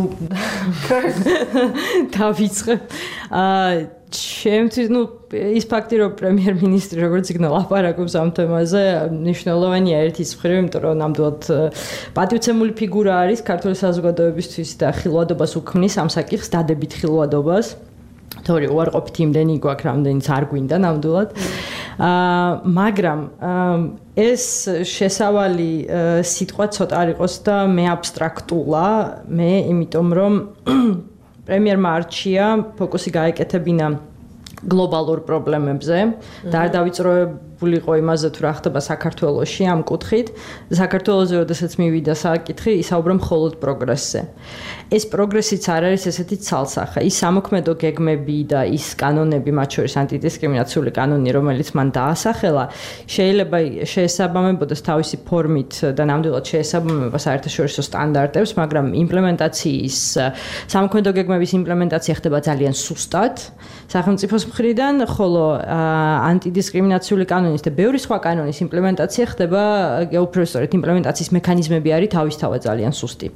დავიწყებ აა ჩემთვის ნუ ის ფაქტი რომ პრემიერ-მინისტრი როგორც იქნა ლაპარაკობს ამ თემაზე მნიშვნელოვანია ერთის მხრივ, იმიტომ რომ ნამდვილად პატივცემული ფიგურა არის ქართული საზოგადოებისთვის და ხილვადობას უქმნის ამ საკითხს, დადებით ხილვადობას. თორე უარყოფითი იმდენი გვაქვს, რამდენიც არ გვინდა ნამდვილად. აა მაგრამ ეს შესავალი სიტყვა ცოტა არ იყოს და მე აბსტრაქტულა, მე იმიტომ რომ პრემიერმა არჩია ფოკუსი გაეკეთებინა გლობალურ პრობლემებზე და არ დავიწროებულიყო იმაზე თუ რა ხდება საქართველოში ამ კუთხით. საქართველოზე როდესაც მივიდა საკითხი, ისაუბრა მხოლოდ პროგრესზე. ეს პროგრესიც არ არის ესეთი ცალსახე. ის სამოქმედო გეგმები და ის კანონები, მათ შორის ანტიდისკრიმინაციული კანონი, რომელიც მან დაასახელა, შეიძლება შეესაბამებოდეს თავისი ფორმით და ნამდვილად შეესაბამება საერთაშორისო სტანდარტებს, მაგრამ იმპლემენტაციის სამოქმედო გეგმების იმპლემენტაცია ხდება ძალიან სუსტად სახელმწიფოს მხრიდან, ხოლო ანტიდისკრიმინაციული კანონის და ბევრი სხვა კანონის იმპლემენტაცია ხდება უბრალოდ იმპლემენტაციის მექანიზმები არის თავისთავად ძალიან სუსტი.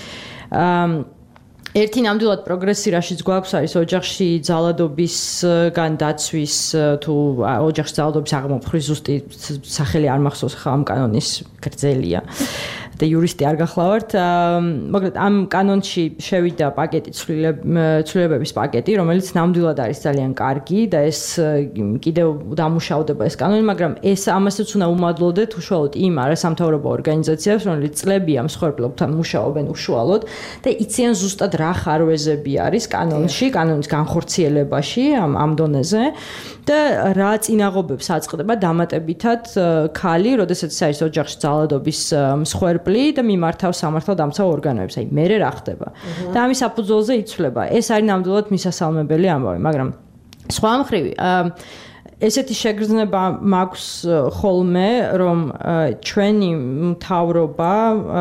ერთი ნამდვილად პროგრესი რაშიც გვაქვს არის ოჯახში ძალადობისგან დაცვის თუ ოჯახში ძალადობის აღმოფხრის ზუსტი სახელი არ მახსოვს ხა ამ კანონის გრძელია და იურისტი არ გახლავართ. მაგრამ ამ კანონში შევიდა პაკეტი ცვლილებების პაკეტი, რომელიც ნამდვილად არის ძალიან კარგი და ეს კიდევ დამუშავდება ეს კანონი, მაგრამ ეს ამასაც უნდა უმადლოდეთ უშუალოდ იმ არასამთავრობო ორგანიზაციებს, რომლებიც წლებია მსხვერპლებთან მუშაობენ უშუალოდ და იციან ზუსტად რა ხარვეზები არის კანონში, კანონის განხორციელებაში ამ ამ დონეზე და რა წინაღობებს აწყდება დამატებითად ქალი, როდესაც არის ოჯახში ძალადობის მსხვერპლი და მიმართავს სამართალდამცავ ორგანოებს. აი, მერე რა ხდება? და ამის საფუძველზე იცვლება. ეს არის ნამდვილად მისასალმებელი ამბავი, მაგრამ სხვა მხრივ ესეთი შეგრძნება მაქვს ხოლმე, რომ ჩვენი მთავრობა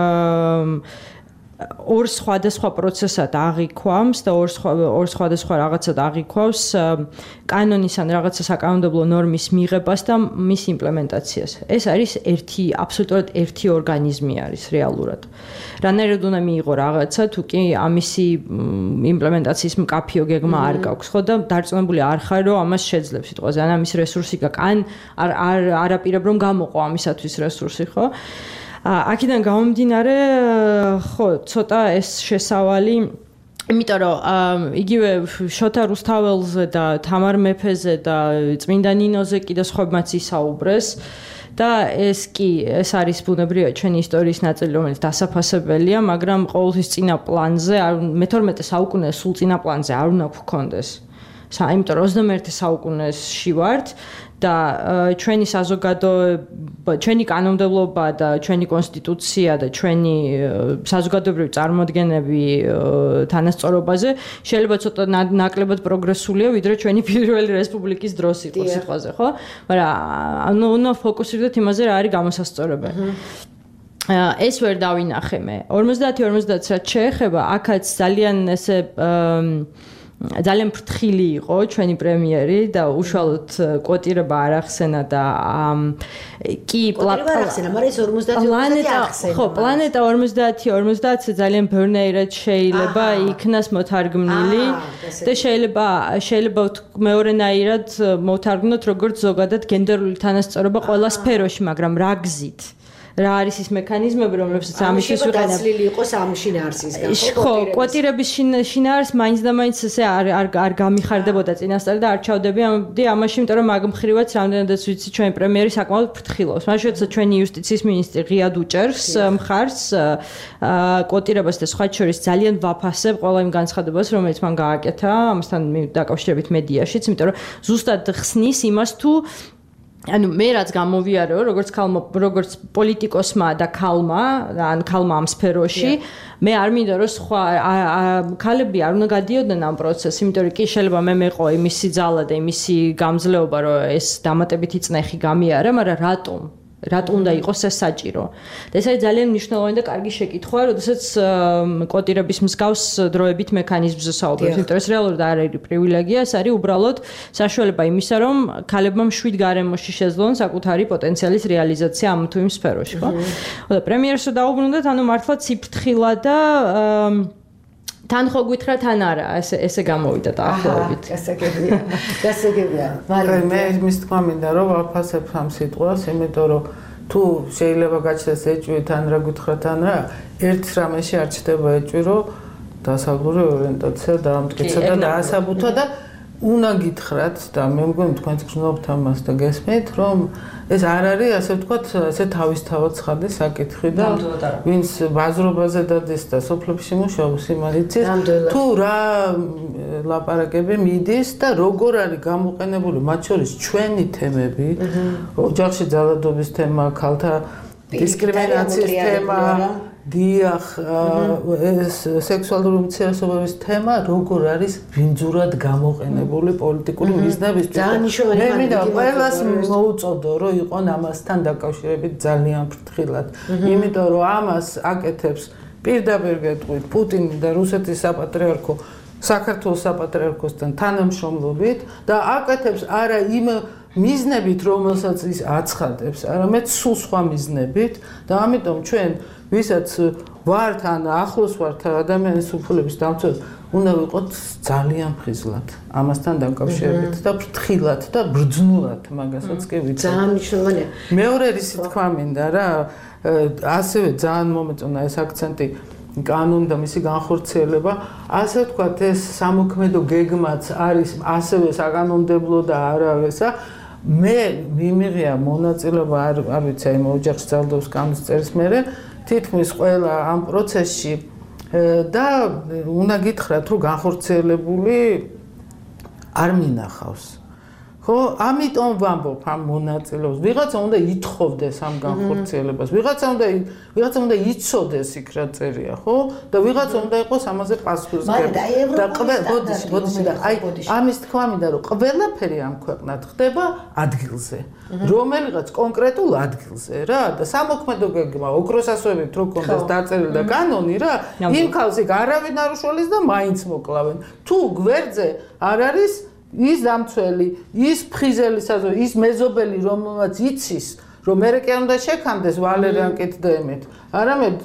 ორ სხვადასხვა პროცესად აღიქვამს და ორ სხვა ორ სხვადასხვა რაღაცად აღიქვავს კანონის ან რაღაცა საკანონმდებლო ნორმის მიღებას და მის იმპლემენტაციას. ეს არის ერთი აბსოლუტურად ერთი ორგანიზმი არის რეალურად. რანაირად უნდა მიიღო რაღაცა, თუ კი ამისი იმპლემენტაციის მკაფიო გეგმა არ გაქვს, ხო და დარწმუნებული არ ხარ, რომ ამას შეძლებს სიტყვაზე, ან ამის რესურსი გაქვს, ან არ არ არაპირებ რომ გამოყო ამისათვის რესურსი, ხო? აქედან გამომდინარე, ხო, ცოტა ეს შესავალი, იმიტომ რომ იგივე შოთა რუსთაველზე და თამარ მეფეზე და წმინდა ნინოზე კიდე სხვებმაც ისაუბრეს და ეს კი ეს არის ბუნებრივია ჩვენი ისტორიის ნაწილი, რომელიც დასაფასებელია, მაგრამ ყოველთვის წინა პლანზე, მეთორმეტე საუკუნეის სულ წინა პლანზე არ უნდა გქონდეს. იმიტომ რომ ოცდამეერთე საუკუნეში ვართ და ჩვენი საზოგადოება, ჩვენი კანონმდებლობა და ჩვენი კონსტიტუცია და ჩვენი საზოგადოებრივი წარმოდგენები თანასწორობაზე შეიძლება ცოტა ნაკლებად პროგრესულია, ვიდრე ჩვენი პირველი რესპუბლიკის დროს იყო სიტყვაზე, ხო? მაგრამ ანუ უნდა ფოკუსირდეთ იმაზე, რა არის გამოსასწორებელი. ეს ვერ დავინახე მე. ორმოცდაათი ორმოცდაათს რაც შეეხება, აქაც ძალიან ესე ძალიან ფრთხილი იყო ჩვენი პრემიერი და უშუალოდ კვოტირება არ ახსენა და კი პლანეტა მაგრამ ეს ორმოცდაათი ახსენა. ხო, პლანეტა ორმოცდაათი ორმოცდაათზე ძალიან ბევრნაირად შეიძლება იქნას მოთარგმნილი და შეიძლება შეიძლება მეორენაირად მოთარგმნოთ როგორც ზოგადად გენდერული თანასწორობა ყველა სფეროში, მაგრამ რა გზით? რა არის ის მექანიზმები, რომლებსაც ამისთვის ვიყენებ. დაცლილი იყოს ამ შინაარსისგან. ხო, კვოტირების შინაარს მაინც და მაინც ესე არ არ არ გამიხარდებოდა წინასწარ და არ ჩავდებიდი ამაში, იმიტომ რომ მაგ მხრივაც რამდენადაც ვიცი ჩვენი პრემიერი საკმაოდ ფრთხილობს. მაშინ როცა ჩვენი იუსტიციის მინისტრი ღიად უჭერს მხარს კვოტირებას და სხვა შორის ძალიან ვაფასებ ყველა იმ განცხადებას, რომელიც მან გააკეთა ამასთან დაკავშირებით მედიაშიც, იმიტომ რომ ზუსტად ხსნის იმას თუ ანუ მე რაც გამოვიარეო როგორც ქალმა როგორც პოლიტიკოსმა და ქალმა ან ქალმა ამ სფეროში მე არ მინდა რომ სხვა ქალები არ უნდა გადიოდნენ ამ პროცესს იმიტომ რომ კი შეიძლება მე მეყო იმისი ძალა და იმისი გამძლეობა რომ ეს დამატებითი წნეხი გამიარა მაგრამ რატომ რატომ უნდა იყოს ეს საჭირო და ეს არის ძალიან მნიშვნელოვანი და კარგი შეკითხვა როდესაც კვოტირების მსგავს დროებით მექანიზმზე საუბრობთ იმიტომ რომ ეს რეალურად არ არის პრივილეგია ეს არის უბრალოდ საშუალება იმისა რომ ქალებმა მშვიდ გარემოში შეძლონ საკუთარი პოტენციალის რეალიზაცია ამ თუ იმ სფეროში ხო და პრემიერს დაუბრუნდეთ ანუ მართლა ციფრთხილა და თან ხო გითხრა თან არა ესე ესე გამოვიდა დაახლოებით გასაგებია გასაგებია მაგრამ მე მის თქმა მინდა რომ ვაფასებ ამ სიტყვას იმიტომ რომ თუ შეიძლება გაჩნდეს ეჭვი თან რა გითხრა თან რა ერთ რამეში არ ჩდება ეჭვი რომ დასავლური ორიენტაცია დაამტკიცა და დაასაბუთა და უნდა გითხრათ და მე მგონი თქვენც გრძნობთ ამას და გესმით რომ ეს არ არის ასე ვთქვათ ესე თავისთავად ცხადი საკითხი და ვინც ბაზრობაზე დადის და სოფლებში მუშაობს იმან იცის თუ რა ლაპარაკები მიდის და როგორ არის გამოყენებული მათ შორის ჩვენი თემები ოჯახში ძალადობის თემა ქალთა დისკრიმინაციის თემა დიახ ეს სექსუალური უმცირესობების თემა როგორ არის ვინძურად გამოყენებული პოლიტიკური მიზნებისთვის მე მინდა ყველას მოუწოდო რომ იყონ ამასთან დაკავშირებით ძალიან ფრთხილად იმიტომ რომ ამას აკეთებს პირდაპირ გეტყვით პუტინი და რუსეთის საპატრიარქო საქართველოს საპატრიარქოსთან თანამშრომლობით და აკეთებს არა იმ მიზნებით რომელსაც ის აცხადებს არამედ სულ სხვა მიზნებით და ამიტომ ჩვენ ვისაც ვართ ან ახლოს ვართ ადამიანის უფლების დამცველად უნდა ვიყოთ ძალიან ხიზლად ამასთან დაკავშირებით და ფრთხილად და ბრძნულად მაგასაც კი ვიცი ძალიან მნიშვნელოვანია მეორე რისი თქვა მინდა რა ასევე ძალიან მომეწონა ეს აქცენტი კანონი და მისი განხორციელება ასე ვთქვათ ეს სამოქმედო გეგმაც არის ასევე საკანონმდებლო და არავესა მე მიმიღია მონაწილეობა არ არ ვიცი აი ოჯახში ძალადობის კანონის წერის მერე თითქმის ყველა ამ პროცესში და უნდა გითხრათ რომ განხორციელებული არ მინახავს ხო ამიტომ ვამბობ ამ მონაწილეობას ვიღაცა უნდა ითხოვდეს ამ განხორციელებას ვიღაცა უნდა ვიღაცა უნდა იცოდეს იქ რა წერია ხო და ვიღაცა უნდა იყოს ამაზე პასუხისმგებელი და ბოდიში ბოდიში და აი ამის თქვა მინდა რომ ყველაფერი ამ ქვეყნად ხდება ადგილზე რომელიღაც კონკრეტულ ადგილზე რა და სამოქმედო გეგმა ოქროსასვებით რო კონდეს დაწერილი და კანონი რა იმ ქალს იქ არავინ არ უშველის და მაინც მოკლავენ თუ გვერდზე არ არის ის დამცველი, ის ფხიზელი საზოგადო, ის მეზობელი, რომელმაც იცის, რომ მე კი არ უნდა შექამდეს ვალერიან კეთდემით, არამედ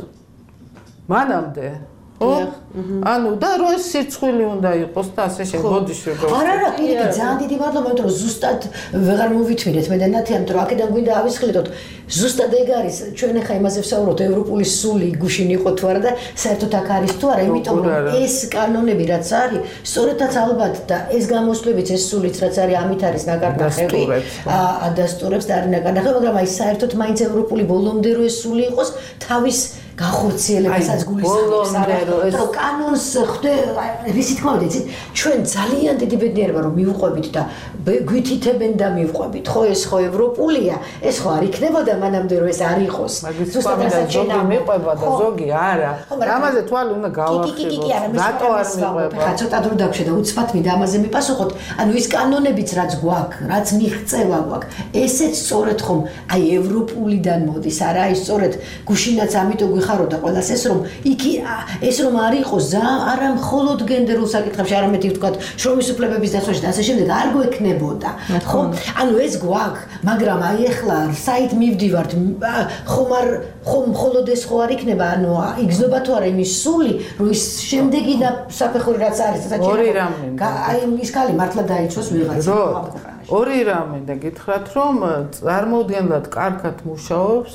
მანამდე ხო? ანუ და რო ეს სირცხვილი უნდა იყოს და ასე შემოდიში როგორ. არა, არა, პირიქით, ძალიან დიდი მადლობა, იმიტომ რომ ზუსტად ვეღარ მოვითმინეთ მე და ნათია, იმიტომ რომ აქედან გვინდა ავისხლიტოთ. ზუსტად ეგ არის, ჩვენ ახლა იმაზე ვსაუბრობთ, ევროპული სული გუშინ იყო თუ არა და საერთოდ აქ არის თუ არა, იმიტომ რომ ეს კანონები რაც არის, სწორედაც ალბათ და ეს გამოსვლებიც ეს სულიც რაც არის, ამით არის ნაკარნახები, ადასტურებს და არის ნაკარნახები, მაგრამ აი საერთოდ მაინც ევროპული ბოლომდე რო ეს სული იყოს, თავის განხორციელებასაც გულისხმობს რომ კანონს ხვდე რისი თქმა უნდა იცით ჩვენ ძალიან დიდი ბედნიერება რომ მივყვებით და გვითითებენ და მივყვებით ხო ეს ხო ევროპულია ეს ხო არ იქნებოდა მანამდე რომ ეს არ იყოს ზუსტად რასაც ჩვენ მიყვება და ზოგი არა ამაზე თვალი უნდა გავახსენოთ რატო არ მიყვება ხა ცოტა დრო დაგვშე და უცბად მინდა ამაზე მიპასუხოთ ანუ ის კანონებიც რაც გვაქვს რაც მიღწევა გვაქვს ესეც სწორედ ხომ აი ევროპულიდან მოდის არა ის სწორედ გუშინაც ამიტომ ხაროდა ყველას ეს რომ იქ ეს რომ არ იყოს ზა არა მხოლოდ გენდერულ საკითხებში არამედ ვთქვათ შრომის უფლებების დაცვაში და ასე შემდეგ არ გვექნებოდა ხო ანუ ეს გვაქვს მაგრამ აი ახლა საით მივდივართ ხომ არ ხომ მხოლოდ ეს ხო არ იქნება ანუ იგზნობა თუ არა იმის სული რომ ის შემდეგი და საფეხური რაც არის ორი რამე აი ის კალი მართლა დაიცვას ვიღაცა ორი რამე და გითხრათ რომ წარმოუდგენლად კარგად მუშაობს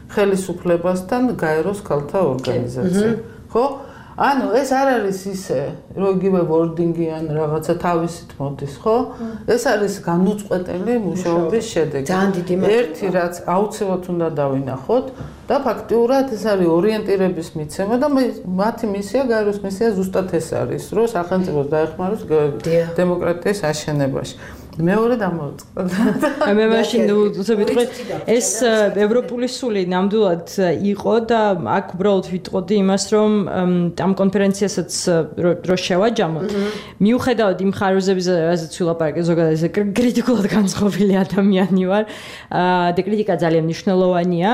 ხელისუფლებასთან გაეროს ქალთა ორგანიზაცია. ხო? ანუ ეს არ არის ისე, რომ იგივე ვორდინგი ან რაღაცა თავისით მოდის, ხო? ეს არის განუწყვეტელი მუშაობის შედეგი. ერთი რაც აუცილებლად უნდა დავინახოთ და ფაქტიურად ეს არის ორიენტირების მიცემა და მათი მისია, გაეროს მისია ზუსტად ეს არის, რომ სახელმწიფოს დაეხმაროს დემოკრატიის აშენებაში. მეორე დამოწყდა. მე მაშინ ვიტყვი ეს ევროპული სული ნამდვილად იყო და აქ უბრალოდ ვიტყოდი იმას, რომ ამ კონფერენციასაც რო შევაჯამოთ, მიუხედავად იმ ხარვეზებზე, რაზეც ვილაპარაკე, ზოგადად ეს კრიტიკულად განწყობილი ადამიანი ვარ და კრიტიკა ძალიან მნიშვნელოვანია.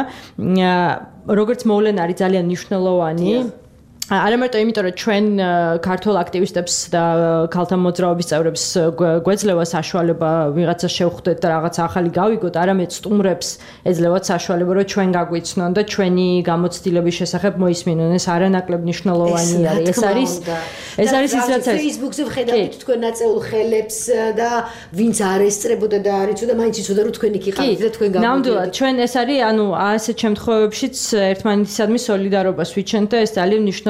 როგორც მოვლენა არის ძალიან მნიშვნელოვანი. არა მარტო იმიტომ, რომ ჩვენ ქართულ აქტივისტებს და ქალთა მოძრაობის წევრებს გვეძლევა საშუალება ვიღაცა შევხვდეთ და რაღაცა ახალი გავიგოთ, არამედ სტუმრებს ეძლევათ საშუალება, რომ ჩვენ გაგვიცნონ და ჩვენი გამოცდილების შესახებ მოისმინონ. ეს არანაკლებ მნიშვნელოვანი არის. ეს არის ეს არის ის რაც არის. Facebook-ზე ვხედავთ თქვენ ნაწეულ ხელებს და ვინც არ ესწრებოდა და არ იცოდა, მაინც იცოდა, რომ თქვენ იქ იყავით და თქვენ გამოდიოდით. ნამდვილად, ჩვენ ეს არის, ანუ ასეთ შემთხვევებშიც ერთმანეთისადმი სოლიდარობას ვიჩენთ და ეს ძალიან მნიშვნელოვანია.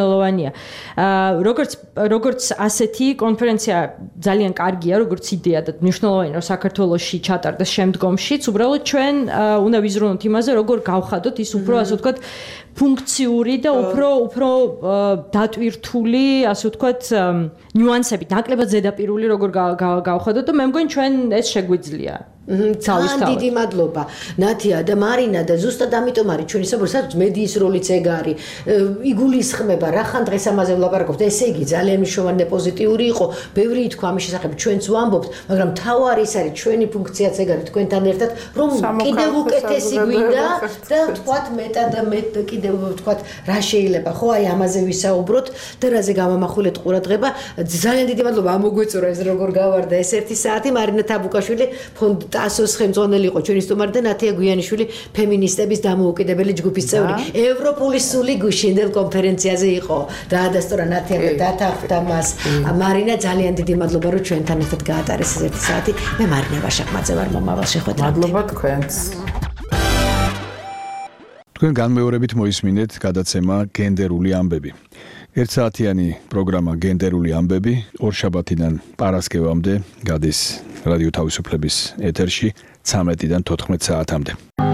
როგორც როგორც ასეთი კონფერენცია ძალიან კარგია, როგორც იდეა და მნიშვნელოვანია, რომ საქართველოში ჩატარდეს შემდგომშიც, უბრალოდ ჩვენ უნდა ვიზრუნოთ იმაზე, როგორ გავხადოთ ის უფრო, ასე ვთქვათ, ფუნქციური და უფრო უფრო დატვირთული, ასე ვთქვათ, ნიუანსებით, ნაკლებად ზედაპირული როგორ გავხადოთ და მე მგონი ჩვენ ეს შეგვიძლია. ძალიან დიდი მადლობა ნათია და მარინა და ზუსტად ამიტომ არის ჩვენი საუბარი, სადაც მედიის როლიც ეგ არის, იგულისხმება, რახან დღეს ამაზე ვლაპარაკობთ, ესე იგი ძალიან მნიშვნელოვანი და პოზიტიური იყო, ბევრი ითქვა ამის შესახებ, ჩვენც ვამბობთ, მაგრამ თავარი ის არის ჩვენი ფუნქციაც ეგ არის თქვენთან ერთად, რომ კიდევ უკეთესი გვინდა და ვთქვათ მეტად მეტ კიდევ ვთქვათ რა შეიძლება, ხო, აი ამაზე ვისაუბროთ და რაზე გამამახვილეთ ყურადღება. ძალიან დიდი მადლობა ამოგვეწურა ეს როგორ გავარდა ეს ერთი საათი. მარინა თაბუკაშვილი ფონდ ტასოს ხელმძღვანელი იყო ჩვენი სტუმარი და ნათია გვიანიშვილი ფემინისტების დამოუკიდებელი ჯგუფის წევრი. ევროპული სული გუშინდელ კონფერენციაზე იყო. დაადასტურა ნათია და დათანხმდა მას. მარინა ძალიან დიდი მადლობა რომ ჩვენთან ერთად გაატარეს ეს ერთი საათი. მე მარინა ვაშაკმაძე ვარ, მომავალ შეხვედრამდე. მადლობა თქვენს. თქვენ განმეორებით მოისმინეთ გადაცემა გენდერული ამბები. ერთსაათიანი პროგრამა გენდერული ამბები ორშაბათიდან პარასკევამდე გადის რადიო თავისუფლების ეთერში ცამეტიდან თოთხმეტ საათამდე.